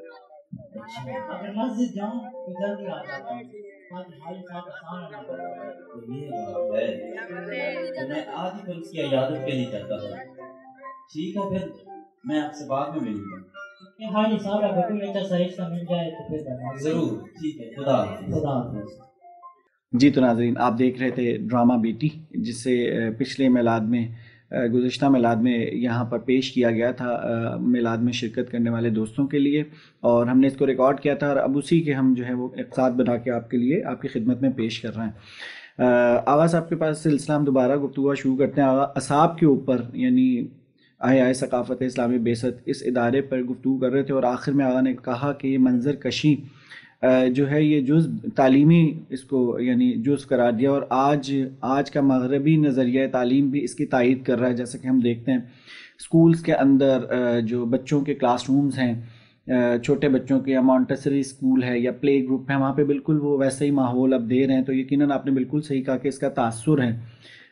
Speaker 12: सकते। अगर मस्जिद जाऊँ तो जल्दी आ जाता हूँ, हाजी साहब का सामना नहीं कर सकता।
Speaker 11: तो ये बात है, तो मैं आज ही फिर उसकी इजाजत के लिए चाहता हूँ। ठीक है, फिर मैं आपसे बाद में मिलूंगा।
Speaker 12: हाजी साहब अगर कोई अच्छा सा रिश्ता मिल जाए तो फिर बताओ।
Speaker 11: जरूर, ठीक है, खुदा हाफिज़।
Speaker 12: खुदा हाफिज़।
Speaker 3: जी तो नाज़रीन, आप देख रहे थे ड्रामा बेटी, जिसे पिछले मिलाद में गुज़िश्ता मिलाद में यहाँ पर पेश किया गया था मिलाद में शिरकत करने वाले दोस्तों के लिए, और हमने इसको रिकॉर्ड किया था और अब उसी के हम जो है वो एक साथ बना के आपके लिए आपकी खिदमत में पेश कर रहे हैं। आगा साहब के पास सिलसिला हम दोबारा गुफ्तगू शुरू करते हैं। आगा असाब के ऊपर, यानी आय सकाफ़त इस्लामी बेसत, इस इदारे पर गुफ्तगू कर रहे थे, और आखिर में आगा ने कहा कि ये मंजर कशी जो है ये जुज़ तालीमी इसको यानी जुज़ करार दिया, और आज का मगरबी नज़रिया तालीम भी इसकी तायीद कर रहा है। जैसे कि हम देखते हैं स्कूल्स के अंदर जो बच्चों के क्लासरूम्स हैं, छोटे बच्चों के, या मॉन्टेसरी स्कूल है या प्ले ग्रुप है, वहाँ पे बिल्कुल वो वैसे ही माहौल अब दे रहे हैं। तो यकीनन आपने बिल्कुल सही कहा कि इसका तासुर है,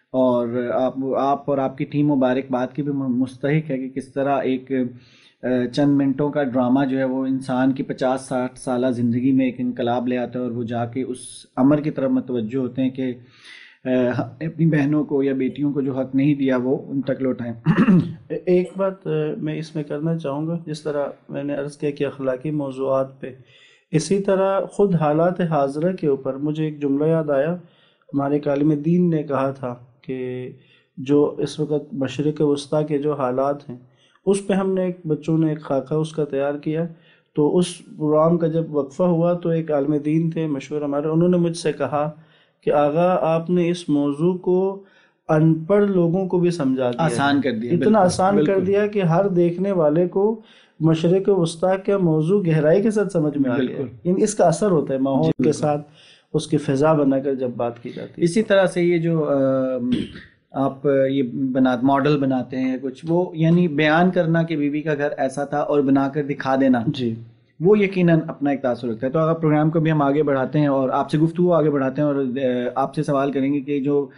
Speaker 3: और आप और आपकी टीम मुबारकबाद की भी मुस्तहिक है कि किस तरह एक चंद मिनटों का ड्रामा जो है वो इंसान की 50-60 साल ज़िंदगी में एक इनकलाब ले आता है, और वो जाके उस अमर की तरफ मतवज्जो होते हैं कि अपनी बहनों को या बेटियों को जो हक नहीं दिया वो उन तक लौटाएं।
Speaker 5: एक बात मैं इसमें करना चाहूँगा, जिस तरह मैंने अर्ज़ किया कि अखलाकी मौज़ूआत पे, इसी तरह ख़ुद हालात हाज़िरा के ऊपर मुझे एक जुमला याद आया। हमारे आलिम दीन ने कहा था कि जो इस वक्त मशरिक़ वस्ता के जो हालात हैं उस पे हमने बच्चों ने एक खाका उसका तैयार किया। तो उस प्रोग्राम का जब वक्फ़ा हुआ तो एक आलिम दीन थे मशहूर हमारे, उन्होंने मुझसे कहा कि आगा आपने इस मौजू को अनपढ़ लोगों को भी समझा दिया,
Speaker 3: आसान कर दिया,
Speaker 5: इतना आसान कर दिया कि हर देखने वाले को مشرق وسطیٰ کا موضوع گہرائی کے ساتھ سمجھ میں آ گیا. یعنی اس کا اثر ہوتا ہے ماحول کے ساتھ اس کی فضا بنا کر جب بات کی جاتی ہے.
Speaker 3: اسی طرح سے یہ جو آپ یہ ماڈل بناتے ہیں کچھ، وہ یعنی بیان کرنا کہ بیوی کا گھر ایسا تھا اور بنا کر دکھا دینا،
Speaker 5: جی
Speaker 3: وہ یقیناً اپنا ایک تاثر رکھتا ہے. تو اگر پروگرام کو بھی ہم آگے بڑھاتے ہیں اور آپ سے گفتگو آگے بڑھاتے ہیں اور آپ سے سوال کریں گے کہ جو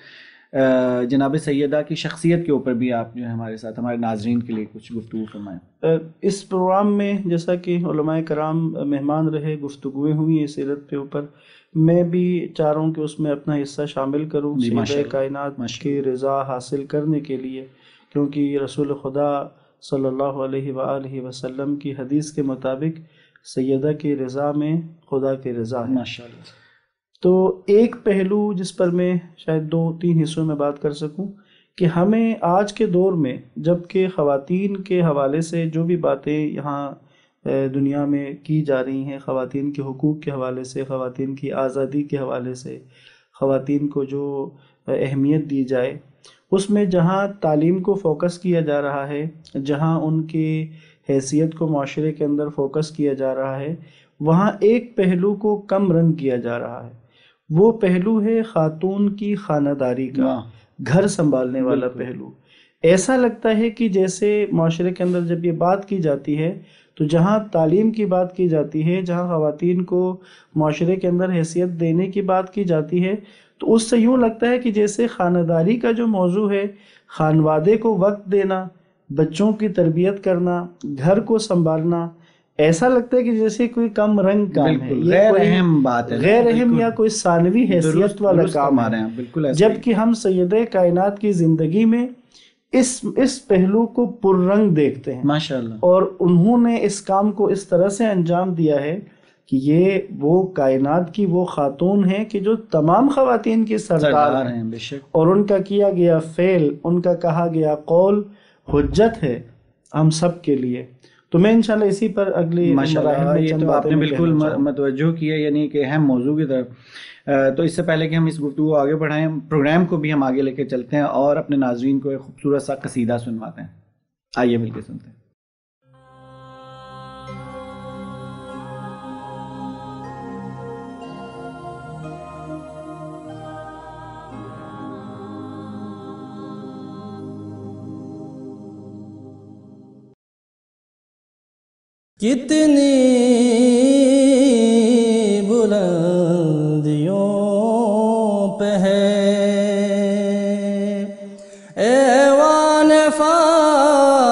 Speaker 3: جناب سیدہ کی شخصیت کے اوپر بھی آپ جو ہے ہمارے ساتھ ہمارے ناظرین کے لیے کچھ گفتگو فرمائیں.
Speaker 5: اس پروگرام میں جیسا کہ علماء کرام مہمان رہے، گفتگویں ہوئی اس سیرت کے اوپر، میں بھی چاہ رہا ہوں کہ اس میں اپنا حصہ شامل کروں سیدہ کائنات کی رضا حاصل کرنے کے لیے، کیونکہ رسول خدا صلی اللہ علیہ وآلہ وسلم کی حدیث کے مطابق سیدہ کی رضا میں خدا کی رضا ہے.
Speaker 3: ماشاءاللہ.
Speaker 5: تو ایک پہلو جس پر میں شاید 2-3 حصوں میں بات کر سکوں کہ ہمیں آج کے دور میں جب کہ خواتین کے حوالے سے جو بھی باتیں یہاں دنیا میں کی جا رہی ہیں، خواتین کے حقوق کے حوالے سے، خواتین کی آزادی کے حوالے سے، خواتین کو جو اہمیت دی جائے، اس میں جہاں تعلیم کو فوکس کیا جا رہا ہے، جہاں ان کی حیثیت کو معاشرے کے اندر فوکس کیا جا رہا ہے، وہاں ایک پہلو کو کم رنگ کیا جا رہا ہے. وہ پہلو ہے خاتون کی خانہ داری کا، گھر سنبھالنے والا پہلو. ایسا لگتا ہے کہ جیسے معاشرے کے اندر جب یہ بات کی جاتی ہے تو جہاں تعلیم کی بات کی جاتی ہے، جہاں خواتین کو معاشرے کے اندر حیثیت دینے کی بات کی جاتی ہے، تو اس سے یوں لگتا ہے کہ جیسے خانہ داری کا جو موضوع ہے، خانوادے کو وقت دینا، بچوں کی تربیت کرنا، گھر کو سنبھالنا، ایسا لگتا ہے کہ جیسے کوئی کم رنگ کام ہے، یہ
Speaker 3: غیر اہم بات ہے،
Speaker 5: غیر اہم یا کوئی ثانوی حیثیت والا کام ہے. جبکہ ہم سیدہ کائنات کی زندگی میں اس پہلو کو پررنگ دیکھتے ہیں
Speaker 3: ماشاءاللہ. اور
Speaker 5: انہوں نے اس کام کو اس طرح سے انجام دیا ہے کہ یہ وہ کائنات کی وہ خاتون ہیں کہ جو تمام خواتین کی سردار ہیں،
Speaker 3: بے شک،
Speaker 5: اور ان کا کیا گیا فعل، ان کا کہا گیا قول حجت ہے ہم سب کے لیے. تو میں انشاءاللہ اسی پر اگلی مراحل میں
Speaker 3: یہ تو آپ نے بالکل متوجہ کیا، یعنی کہ اہم موضوع کی طرف. تو اس سے پہلے کہ ہم اس گفتگو کو آگے بڑھائیں، پروگرام کو بھی ہم آگے لے کے چلتے ہیں اور اپنے ناظرین کو ایک خوبصورت سا قصیدہ سنواتے ہیں. آئیے مل کے سنتے ہیں.
Speaker 13: کتنی بلندیوں پہ ہے ایوان فاطمہ،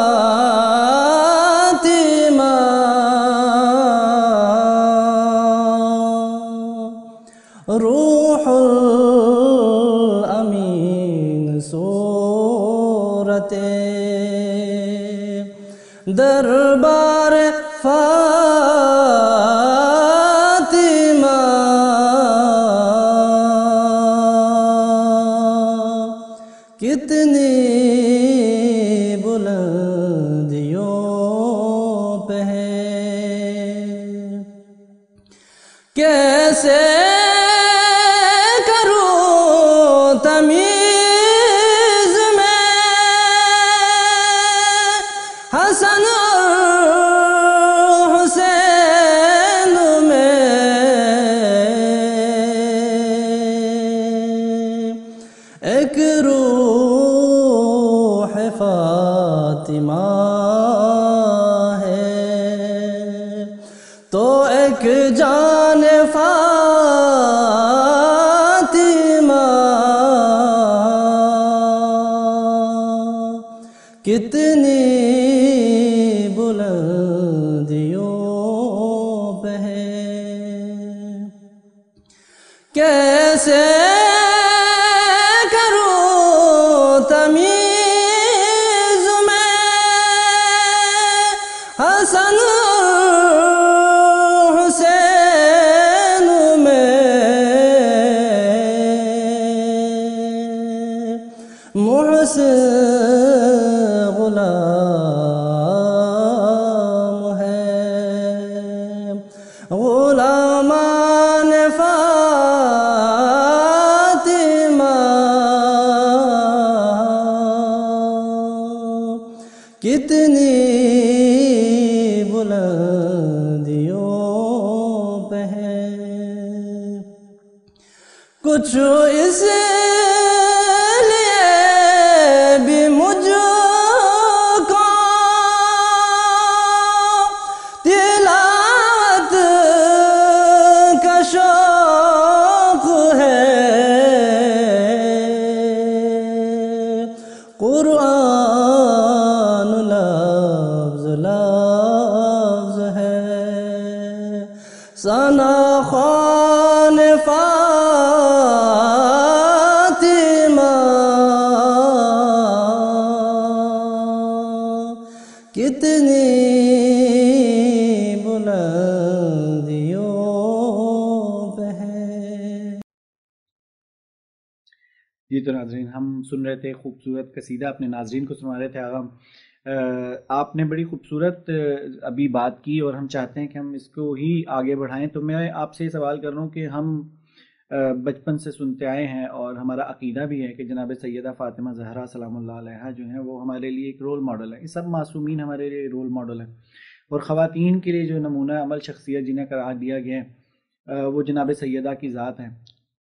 Speaker 13: روح الامین صورت دربار فاطمہ، کتنی بلندیوں پہ ہے، کیسے کروں تمیز میں حسن فاطمہ ہے تو ایک جان فاطمہ، کتنی بلندیوں پہ ہے، کیسے کروں تمیز حسن حسین میں، محسن غلام ہے، غلامان فاطمہ کچھ اس لیے بھی مجھ کو تلاوت کا شوق ہے، قرآن لفظ لفظ ہے، ثنا خوان فاطمہ کتنی بلندیوں پہ ہے۔
Speaker 3: جی تو ناظرین، ہم سن رہے تھے خوبصورت قصیدہ، اپنے ناظرین کو سنا رہے تھے آغام۔ آپ نے بڑی خوبصورت ابھی بات کی اور ہم چاہتے ہیں کہ ہم اس کو ہی آگے بڑھائیں، تو میں آپ سے یہ سوال کر رہا ہوں کہ ہم بچپن سے سنتے آئے ہیں اور ہمارا عقیدہ بھی ہے کہ جناب سیدہ فاطمہ زہرا سلام اللہ علیہا جو ہیں وہ ہمارے لیے ایک رول ماڈل ہے، یہ سب معصومین ہمارے لیے رول ماڈل ہیں، اور خواتین کے لیے جو نمونہ عمل شخصیت جنہیں قرار دیا گیا ہے وہ جناب سیدہ کی ذات ہیں۔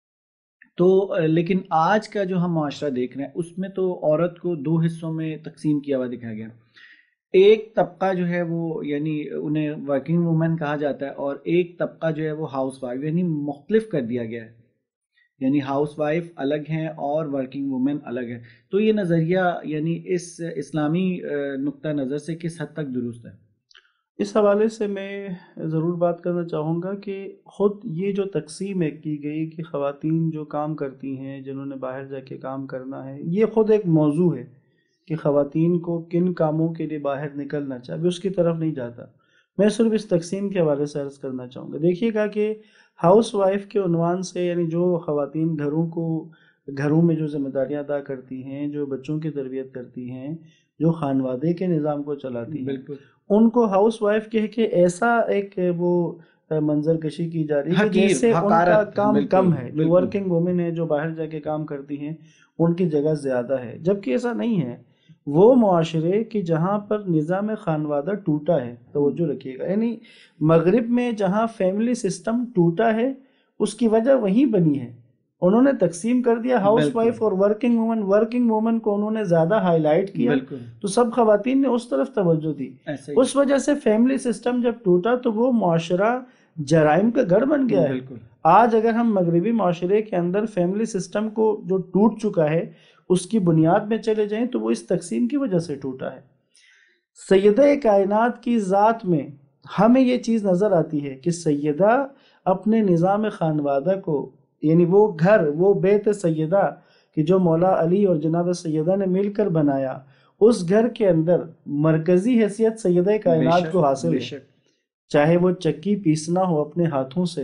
Speaker 3: تو لیکن آج کا جو ہم معاشرہ دیکھ رہے ہیں اس میں تو عورت کو دو حصوں میں تقسیم کیا ہوا دکھایا گیا، ایک طبقہ جو ہے وہ یعنی انہیں ورکنگ وومن کہا جاتا ہے، اور ایک طبقہ جو ہے وہ ہاؤس وائف، یعنی مختلف کر دیا گیا ہے، یعنی ہاؤس وائف الگ ہیں اور ورکنگ وومن الگ ہے۔ تو یہ نظریہ یعنی اس اسلامی نقطہ نظر سے کس حد تک درست ہے؟
Speaker 5: اس حوالے سے میں ضرور بات کرنا چاہوں گا کہ خود یہ جو تقسیم ایک کی گئی کہ خواتین جو کام کرتی ہیں، جنہوں نے باہر جا کے کام کرنا ہے، یہ خود ایک موضوع ہے کہ خواتین کو کن کاموں کے لیے باہر نکلنا چاہیے، ابھی اس کی طرف نہیں جاتا، میں صرف اس تقسیم کے حوالے سے عرض کرنا چاہوں گا۔ دیکھیے گا کہ ہاؤس وائف کے عنوان سے یعنی جو خواتین گھروں میں جو ذمہ داریاں ادا کرتی ہیں، جو بچوں کی تربیت کرتی ہیں، جو خانوادے کے نظام کو چلاتی ہیں، بالکل ان کو ہاؤس وائف کہہ کے ایسا ایک وہ منظر کشی کی جا رہی ہے جیسے ان کا کام کم ہے، جو ورکنگ وومن ہے جو باہر جا کے کام کرتی ہیں ان کی جگہ زیادہ ہے، جبکہ ایسا نہیں ہے۔ وہ معاشرے کہ جہاں پر نظام خانوادہ ٹوٹا ہے، توجہ رکھیے گا، یعنی مغرب میں جہاں فیملی سسٹم ٹوٹا ہے اس کی وجہ وہیں بنی ہے، انہوں نے تقسیم کر دیا ہاؤس وائف اور ورکنگ وومن کو انہوں نے زیادہ ہائی لائٹ کیا، تو سب خواتین نے اس طرف توجہ دی، اس وجہ سے فیملی سسٹم جب ٹوٹا تو وہ معاشرہ جرائم کا گڑھ بن گیا ہے۔ آج اگر ہم مغربی معاشرے کے اندر فیملی سسٹم کو جو ٹوٹ چکا ہے اس کی بنیاد میں چلے جائیں تو وہ اس تقسیم کی وجہ سے ٹوٹا ہے۔ سیدہ کائنات کی ذات میں ہمیں یہ چیز نظر آتی ہے کہ سیدہ اپنے نظام خانوادہ کو، یعنی وہ گھر، وہ بیت سیدہ کہ جو مولا علی اور جناب سیدہ نے مل کر بنایا، اس گھر کے اندر مرکزی حیثیت سیدہ کائنات کو حاصل ہے، چاہے وہ چکی پیسنا ہو اپنے ہاتھوں سے،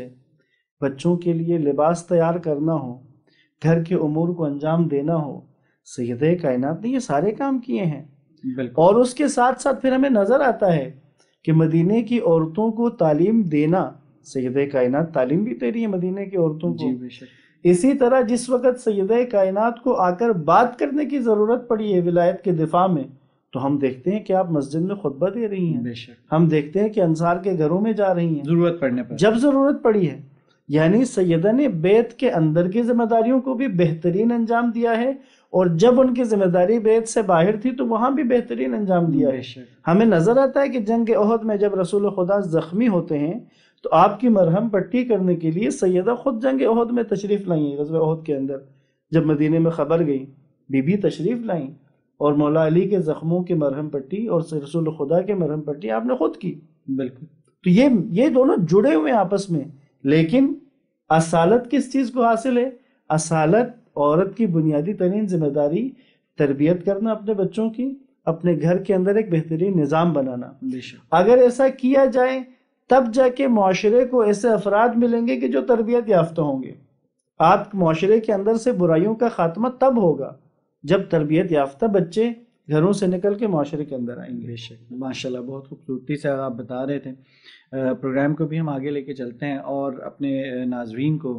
Speaker 5: بچوں کے لیے لباس تیار کرنا ہو، گھر کے امور کو انجام دینا ہو، سیدہ کائنات نے یہ سارے کام کیے ہیں۔ اور اس کے ساتھ ساتھ پھر ہمیں نظر آتا ہے کہ مدینے کی عورتوں کو تعلیم دینا، سیدہ کائنات تعلیم بھی دے رہی ہے مدینے کی عورتوں کو۔ اسی طرح جس وقت سیدہ کائنات کو آ کر بات کرنے کی ضرورت پڑی ہے ولایت کے دفاع میں، تو ہم دیکھتے ہیں کہ آپ مسجد میں خطبہ دے رہی ہیں، ہم دیکھتے ہیں کہ انصار کے گھروں میں جا رہی ہیں ضرورت پڑنے پر، جب ضرورت پڑی ہے۔ یعنی سیدہ نے بیت کے اندر کی ذمہ داریوں کو بھی بہترین انجام دیا ہے، اور جب ان کی ذمہ داری بیت سے باہر تھی تو وہاں بھی بہترین انجام دیا ہے۔ ہمیں نظر آتا ہے کہ جنگ احد میں جب رسول خدا زخمی ہوتے ہیں تو آپ کی مرہم پٹی کرنے کے لیے سیدہ خود جنگ احد میں تشریف لائیں، غزوہ احد کے اندر جب مدینے میں خبر گئی بی بی تشریف لائیں، اور مولا علی کے زخموں کی مرہم پٹی اور رسول خدا کے مرہم پٹی آپ نے خود کی۔ بالکل، تو یہ دونوں جڑے ہوئے آپس میں، لیکن اصالت کس چیز کو حاصل ہے؟ اصالت عورت کی بنیادی ترین ذمہ داری تربیت کرنا اپنے بچوں کی، اپنے گھر کے اندر ایک بہترین نظام بنانا۔ اگر ایسا کیا جائے تب جا کے معاشرے کو ایسے افراد ملیں گے کہ جو تربیت یافتہ ہوں گے۔ آپ معاشرے کے اندر سے برائیوں کا خاتمہ تب ہوگا جب تربیت یافتہ بچے گھروں سے نکل کے معاشرے کے اندر آئیں گے۔
Speaker 3: بے شک، ماشاءاللہ، بہت خوبصورتی سے آپ بتا رہے تھے۔ پروگرام کو بھی ہم آگے لے کے چلتے ہیں اور اپنے ناظرین کو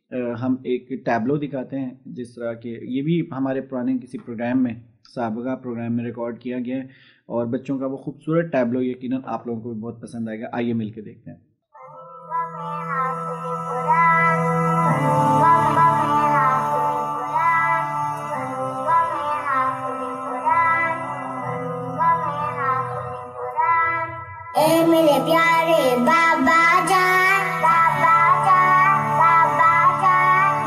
Speaker 3: ہم ایک ٹیبلو دکھاتے ہیں، جس طرح کہ یہ بھی ہمارے پرانے کسی پروگرام میں، سابقہ پروگرام میں ریکارڈ کیا گیا ہے، اور بچوں کا وہ خوبصورت ٹیبلو یقیناً آپ لوگوں کو بھی بہت پسند آئے گا۔ آئیے مل کے دیکھتے ہیں۔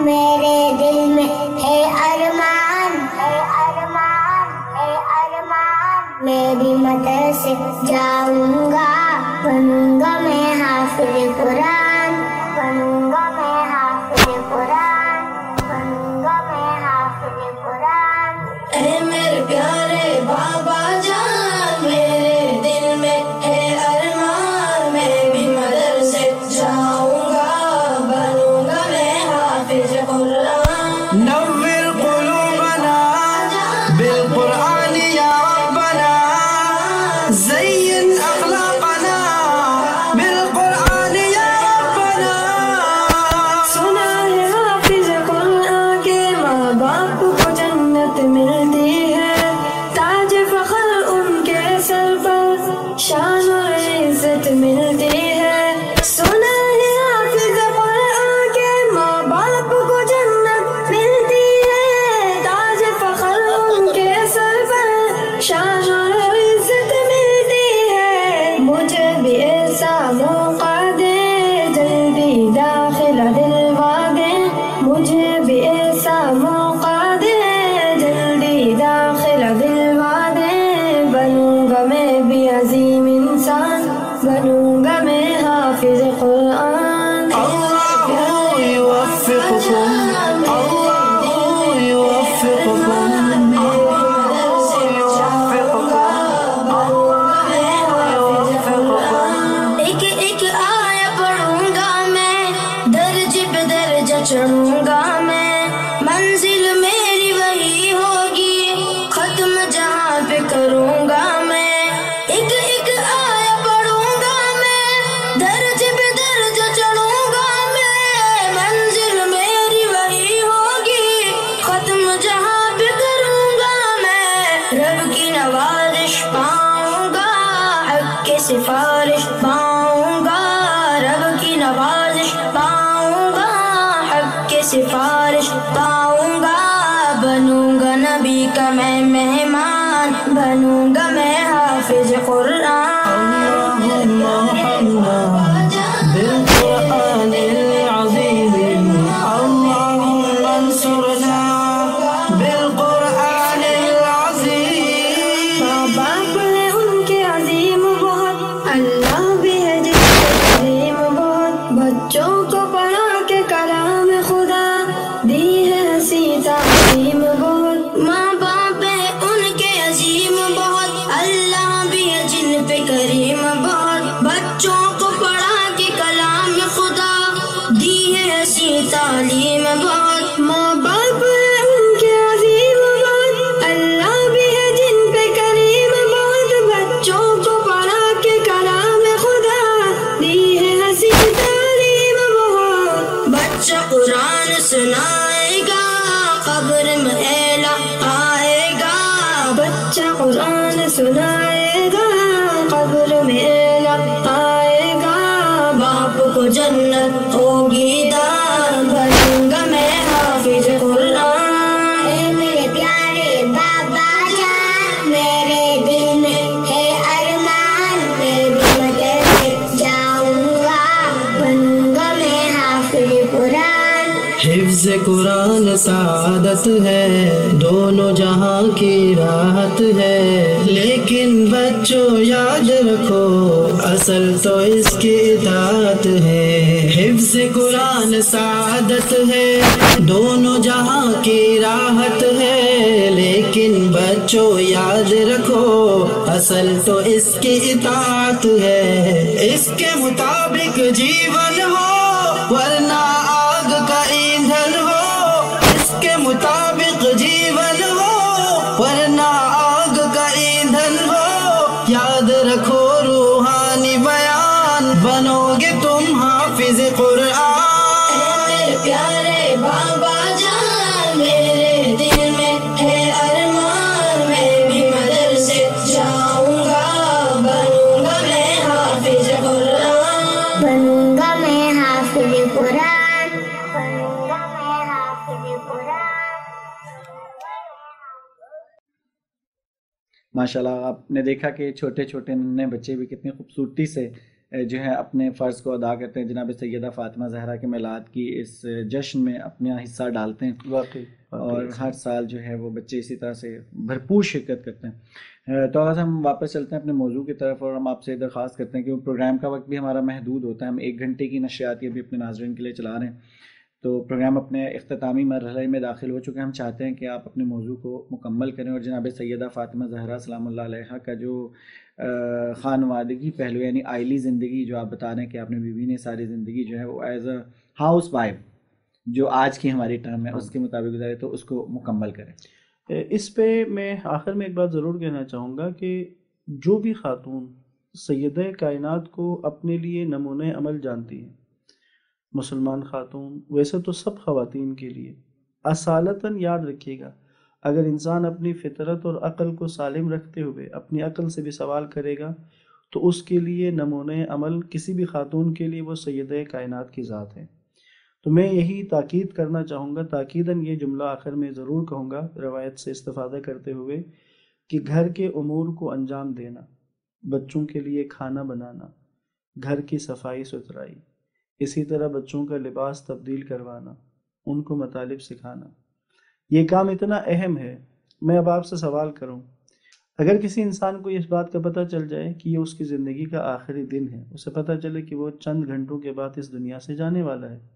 Speaker 14: میرے دل میں ہے ارمان، ہے ارمان، ہے ارمان، میں بھی مدرسے جاؤں گا، بنوں گا میں حافظ قرآن، بنوں گا میں حافظ قرآن، بنوں گا میں حافظ قرآن۔ اے میرے پیارے بابا جان، میرے دل میں ہے ارمان، میں بھی مدرسے جاؤں گا، بنوں گا میں حافظ قرآن۔
Speaker 15: نور قلوبنا بالقرآن یا ربنا، زین اخلاقنا بالقرآن یا ربنا۔
Speaker 14: سنا ہے حافظ قرآن کے ماں باپ کو جنت ملتی ہے، تاج فخر ان کے سر پر شان اور عزت ملتی ہے۔ سنا ہے حافظ قرآن کے ماں باپ کو جنت ملتی ہے، تاج فخر ان کے سر پر شان اور عزت ملتی ہے۔ مجھے بھی ایسا موقع دے، جلدی داخلہ دلوا دے، مجھے بھی ایسا موقع دے، جلدی داخلہ دلوا دے، بنوں گا میں بھی عظیم انسان، بنوں گا میں حافظ قرآن۔
Speaker 15: اللہ یوفقکم، اللہ یوفقکم،
Speaker 14: ایک ایک آیا پڑھوں گا میں، درجے پہ درجہ چڑھوں گا میں، منزل میری وہی ہوگی، ختم جہاں پہ کروں گا میں۔ ایک ایک آیا پڑھوں گا میں، درجے پہ درجہ چڑھوں گا میں، منزل میری وہی ہوگی، ختم جہاں پہ کروں گا میں۔ رب کی نوازش پاؤں گا، حق کی سفارش پاؤں گا، رب کی نوازش پاؤں گا، حق کی سفارش پاؤں گا، بنوں گا نبی کا میں مہمان، بنوں گا میں حافظ قرآن۔
Speaker 15: اللہم ارحمنا بالقرآن العظیم، اللہم انصرنا بالقرآن العظیم۔
Speaker 14: ماں باپ ہے ان کے عظیم بہت، اللہ بھی ہے جس کے کریم بہت، بچوں کو پڑھا کے کلام خدا دی ہے ہنسی تعظیم بہت۔ ماں باپ ہے ان کے عظیم بہت، اللہ بھی ہے جن پہ کریم بہت، بچوں کو پڑھا کے کلام خدا دی ہے ہنسی تعلیم بہت۔ ماں باپ ہے ان کے عظیم بہت، اللہ بھی ہے جن پہ کریم بہت، بچوں کو پڑھا کے کلام خدا دی ہے ہنسی تعلیم بہت۔ بچہ قرآن سنائے گا، قبر میں اعلیٰ آئے گا، بچہ قرآن سنائے گا، قبر میں اعلیٰ آئے گا، باپ کو جنت ہوگی دار، بنوں گا میں حافظ قرآن۔ اے میرے پیارے بابا جان، میرے دل میں ہے ارمان، میں بھی مدرسے جاؤں گا، بنوں گا میں حافظ قرآن۔
Speaker 15: حفظ قرآن سعادت ہے، دونوں جہاں کی راحت ہے، لیکن بچوں یاد رکھو اصل تو اس کی اطاعت ہے۔ حفظ قرآن سعادت ہے، دونوں جہاں کی راحت ہے، لیکن بچوں یاد رکھو اصل تو اس کی اطاعت ہے۔ اس کے مطابق جیون ہو ورنہ آگ کا ایندھن ہو، اس کے مطابق جیون ہو ورنہ آگ کا ایندھن ہو، یاد رکھو روحانی بیان، بنو گے تم حافظ قرآن۔
Speaker 14: میرے پیارے بابا جان، میرے دل میں ہے ارمان، میں بھی مدرسے جاؤں گا، بنوں گا میں حافظ قرآن، بنوں گا میں حافظ قرآن، بنوں گا میں حافظ قرآن۔
Speaker 3: ماشاءاللہ آپ نے دیکھا کہ چھوٹے چھوٹے ننے بچے بھی کتنی خوبصورتی سے جو ہے اپنے فرض کو ادا کرتے ہیں، جناب سیدہ فاطمہ زہرا کے میلاد کی اس جشن میں اپنا حصہ ڈالتے ہیں،
Speaker 5: واقعی
Speaker 3: اور ہر سال جو ہے وہ بچے اسی طرح سے بھرپور شرکت کرتے ہیں۔ تو آج ہم واپس چلتے ہیں اپنے موضوع کی طرف، اور ہم آپ سے درخواست کرتے ہیں کہ پروگرام کا وقت بھی ہمارا محدود ہوتا ہے، ہم 1 گھنٹے کی نشریات بھی اپنے ناظرین کے لیے چلا رہے ہیں، تو پروگرام اپنے اختتامی مرحلے میں داخل ہو چکے ہیں۔ ہم چاہتے ہیں کہ آپ اپنے موضوع کو مکمل کریں اور جناب سیدہ فاطمہ زہرا سلام اللہ علیہا کا جو خانوادگی پہلو یعنی آئلی زندگی جو آپ بتا رہے ہیں کہ آپ نے بیوی نے ساری زندگی جو ہے وہ ایز اے ہاؤس وائف جو آج کی ہماری ٹرم ہے اس کے مطابق گزارے، تو اس کو مکمل کریں۔
Speaker 5: اس پہ میں آخر میں ایک بات ضرور کہنا چاہوں گا کہ جو بھی خاتون سیدہ کائنات کو اپنے لیے نمونہ عمل جانتی ہیں، مسلمان خاتون، ویسے تو سب خواتین کے لیے اصالتاً یاد رکھیے گا، اگر انسان اپنی فطرت اور عقل کو سالم رکھتے ہوئے اپنی عقل سے بھی سوال کرے گا تو اس کے لیے نمونہ عمل کسی بھی خاتون کے لیے وہ سیدہ کائنات کی ذات ہے۔ تو میں یہی تاکید کرنا چاہوں گا، تاکیداً یہ جملہ آخر میں ضرور کہوں گا روایت سے استفادہ کرتے ہوئے، کہ گھر کے امور کو انجام دینا، بچوں کے لیے کھانا بنانا، گھر کی صفائی ستھرائی، اسی طرح بچوں کا لباس تبدیل کروانا، ان کو مطالب سکھانا، یہ کام اتنا اہم ہے۔ میں اب آپ سے سوال کروں، اگر کسی انسان کو اس بات کا پتہ چل جائے کہ یہ اس کی زندگی کا آخری دن ہے، اسے پتہ چلے کہ وہ چند گھنٹوں کے بعد اس دنیا سے جانے والا ہے،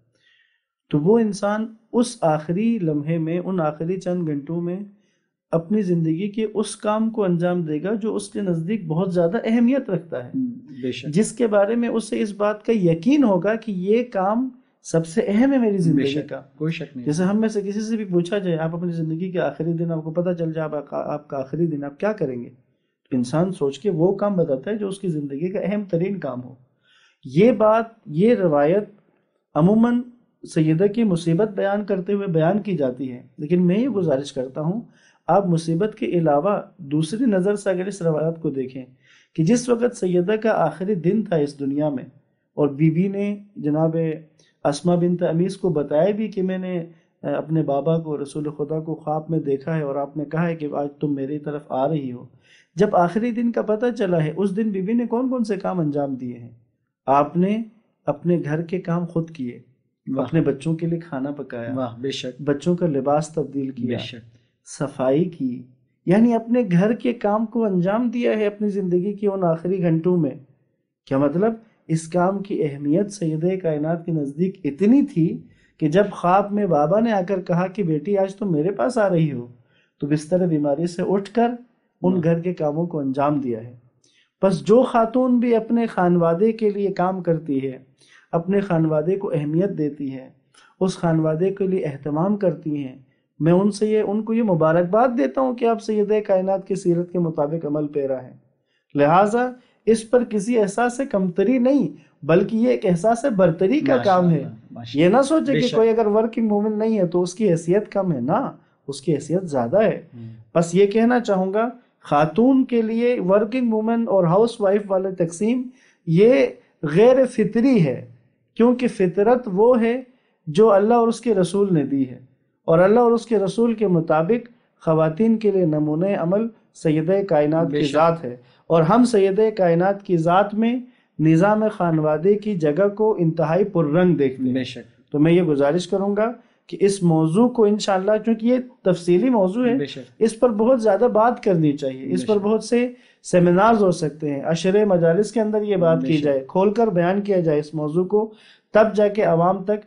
Speaker 5: تو وہ انسان اس آخری لمحے میں، ان آخری چند گھنٹوں میں اپنی زندگی کے اس کام کو انجام دے گا جو اس کے نزدیک بہت زیادہ اہمیت رکھتا ہے،
Speaker 3: بے شک،
Speaker 5: جس کے بارے میں اسے اس بات کا یقین ہوگا کہ یہ کام سب سے اہم ہے میری زندگی کا،
Speaker 3: کوئی شک نہیں۔
Speaker 5: جیسے ہم میں سے کسی سے بھی پوچھا جائے آپ اپنی زندگی کے آخری دن، آپ کو پتہ چل جائے آپ کا آخری دن آپ کیا کریں گے، تو انسان سوچ کے وہ کام بتاتا ہے جو اس کی زندگی کا اہم ترین کام ہو۔ یہ بات، یہ روایت عموماً سیدہ کی مصیبت بیان کرتے ہوئے بیان کی جاتی ہے، لیکن میں یہ گزارش کرتا ہوں آپ مصیبت کے علاوہ دوسری نظر سے اگر اس روایت کو دیکھیں کہ جس وقت سیدہ کا آخری دن تھا اس دنیا میں، اور بی بی نے جناب اسما بنت امیس کو بتایا بھی کہ میں نے اپنے بابا کو، رسول خدا کو خواب میں دیکھا ہے اور آپ نے کہا ہے کہ آج تم میری طرف آ رہی ہو، جب آخری دن کا پتہ چلا ہے اس دن بی بی نے کون کون سے کام انجام دیے ہیں؟ آپ نے اپنے گھر کے کام خود کیے، اپنے بچوں کے لیے کھانا پکایا،
Speaker 3: بے شک،
Speaker 5: بچوں کا لباس تبدیل کیا،
Speaker 3: بے شک،
Speaker 5: صفائی کی، یعنی اپنے گھر کے کام کو انجام دیا ہے اپنی زندگی کے ان آخری گھنٹوں میں۔ کیا مطلب؟ اس کام کی اہمیت سیدہ کائنات کے نزدیک اتنی تھی کہ جب خواب میں بابا نے آ کر کہا کہ بیٹی آج تم میرے پاس آ رہی ہو، تو بستر بیماری سے اٹھ کر ان گھر کے کاموں کو انجام دیا ہے۔ بس جو خاتون بھی اپنے خانوادے کے لیے کام کرتی ہے، اپنے خانوادے کو اہمیت دیتی ہے، اس خانوادے کے لیے اہتمام کرتی ہیں، میں ان کو یہ مبارکباد دیتا ہوں کہ آپ سیدہ کائنات کی سیرت کے مطابق عمل پیرا ہیں۔ لہٰذا اس پر کسی احساس سے کمتری نہیں، بلکہ یہ ایک احساس برتری کا کام ہے۔ یہ نہ سوچے کہ کوئی اگر ورکنگ مومن نہیں ہے تو اس کی حیثیت کم ہے، نہ، اس کی حیثیت زیادہ ہے۔ بس یہ کہنا چاہوں گا خاتون کے لیے ورکنگ وومن اور ہاؤس وائف والے تقسیم یہ غیر فطری ہے، کیونکہ فطرت وہ ہے جو اللہ اور اس کے رسول نے دی ہے، اور اللہ اور اس کے رسول کے مطابق خواتین کے لیے نمونہ عمل سیدہ کائنات کی ذات ہے، اور ہم سیدہ کائنات کی ذات میں نظام خانوادے کی جگہ کو انتہائی پررنگ دیکھتے ہیں۔
Speaker 3: بے شک۔
Speaker 5: تو میں یہ گزارش کروں گا کہ اس موضوع کو انشاءاللہ، چونکہ یہ تفصیلی موضوع ہے، اس پر بہت زیادہ بات کرنی چاہیے، اس پر بہت سے سیمینارز ہو سکتے ہیں، عشرے مجالس کے اندر یہ بات کی جائے، کھول کر بیان کیا جائے اس موضوع کو، تب جا کے عوام تک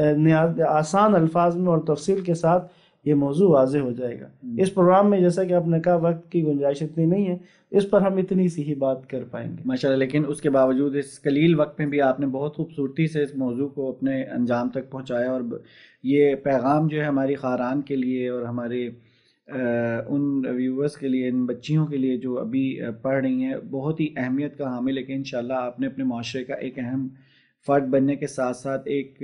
Speaker 5: آسان الفاظ میں اور تفصیل کے ساتھ یہ موضوع واضح ہو جائے گا۔ اس پروگرام میں جیسا کہ آپ نے کہا وقت کی گنجائش اتنی نہیں ہے، اس پر ہم اتنی سی ہی بات کر پائیں گے
Speaker 3: ماشاءاللہ، لیکن اس کے باوجود اس قلیل وقت میں بھی آپ نے بہت خوبصورتی سے اس موضوع کو اپنے انجام تک پہنچایا، اور یہ پیغام جو ہے ہماری خاران کے لیے اور ہمارے ان ویورز کے لیے، ان بچیوں کے لیے جو ابھی پڑھ رہی ہیں، بہت ہی اہمیت کا حامل ہے کہ انشاءاللہ آپ نے اپنے معاشرے کا ایک اہم فرد بننے کے ساتھ ساتھ ایک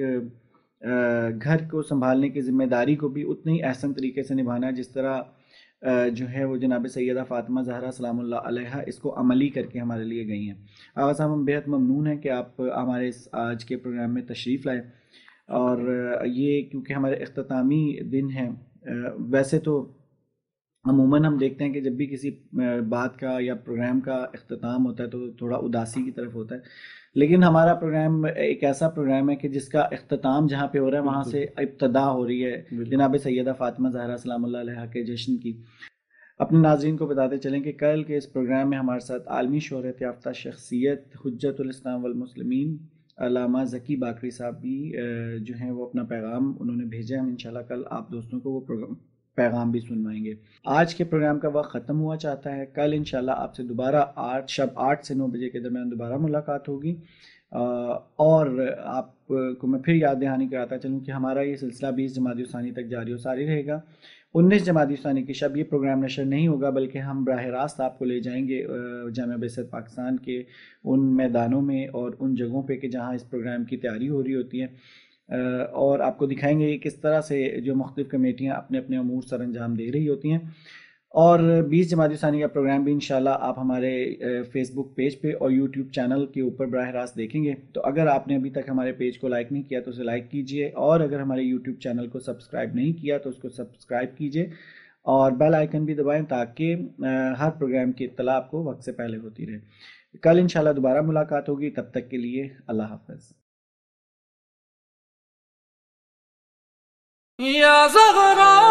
Speaker 3: گھر کو سنبھالنے کی ذمہ داری کو بھی اتنے ہی احسن طریقے سے نبھانا ہے جس طرح جو ہے وہ جناب سیدہ فاطمہ زہرا سلام اللہ علیہا اس کو عملی کر کے ہمارے لیے گئی ہیں۔ آغا صاحب، ہم بہت ممنون ہیں کہ آپ ہمارے اس آج کے پروگرام میں تشریف لائے، اور یہ کیونکہ ہمارے اختتامی دن ہیں، ویسے تو عموماً ہم دیکھتے ہیں کہ جب بھی کسی بات کا یا پروگرام کا اختتام ہوتا ہے تو تھوڑا اداسی کی طرف ہوتا ہے، لیکن ہمارا پروگرام ایک ایسا پروگرام ہے کہ جس کا اختتام جہاں پہ ہو رہا ہے وہاں سے ابتدا ہو رہی ہے جناب سیدہ فاطمہ زہرا سلام اللہ علیہا کے جشن کی۔ اپنے ناظرین کو بتاتے چلیں کہ کل کے اس پروگرام میں ہمارے ساتھ عالمی شہرت یافتہ شخصیت حجت الاسلام والمسلمین علامہ ذکی باکری صاحب بھی جو ہیں وہ اپنا پیغام انہوں نے بھیجا ہے۔ ہم انشاءاللہ کل آپ دوستوں کو وہ پیغام بھی سنوائیں گے۔ آج کے پروگرام کا وقت ختم ہوا چاہتا ہے، کل انشاءاللہ آپ سے دوبارہ شب 8 سے 9 بجے کے درمیان دوبارہ ملاقات ہوگی، اور آپ کو میں پھر یاد دہانی کراتا چلوں کہ ہمارا یہ سلسلہ 20 جمادی الثانی تک جاری و ساری رہے گا۔ 19 جمادی الثانی کی شب یہ پروگرام نشر نہیں ہوگا، بلکہ ہم براہ راست آپ کو لے جائیں گے جامعہ بعثت پاکستان کے ان میدانوں میں اور ان جگہوں پہ کہ جہاں اس پروگرام کی تیاری ہو رہی ہوتی ہے، اور آپ کو دکھائیں گے کس طرح سے جو مختلف کمیٹیاں اپنے اپنے امور سر انجام دے رہی ہوتی ہیں۔ اور 20 جمادی الثانی کا پروگرام بھی انشاءاللہ آپ ہمارے فیس بک پیج پہ اور یوٹیوب چینل کے اوپر براہ راست دیکھیں گے۔ تو اگر آپ نے ابھی تک ہمارے پیج کو لائک نہیں کیا تو اسے لائک کیجئے، اور اگر ہمارے یوٹیوب چینل کو سبسکرائب نہیں کیا تو اس کو سبسکرائب کیجئے، اور بیل آئیکن بھی دبائیں تاکہ ہر پروگرام کی اطلاع آپ کو وقت سے پہلے ہوتی رہے۔ کل انشاءاللہ دوبارہ ملاقات ہوگی، تب تک کے لیے اللہ حافظ۔
Speaker 16: یا زغرا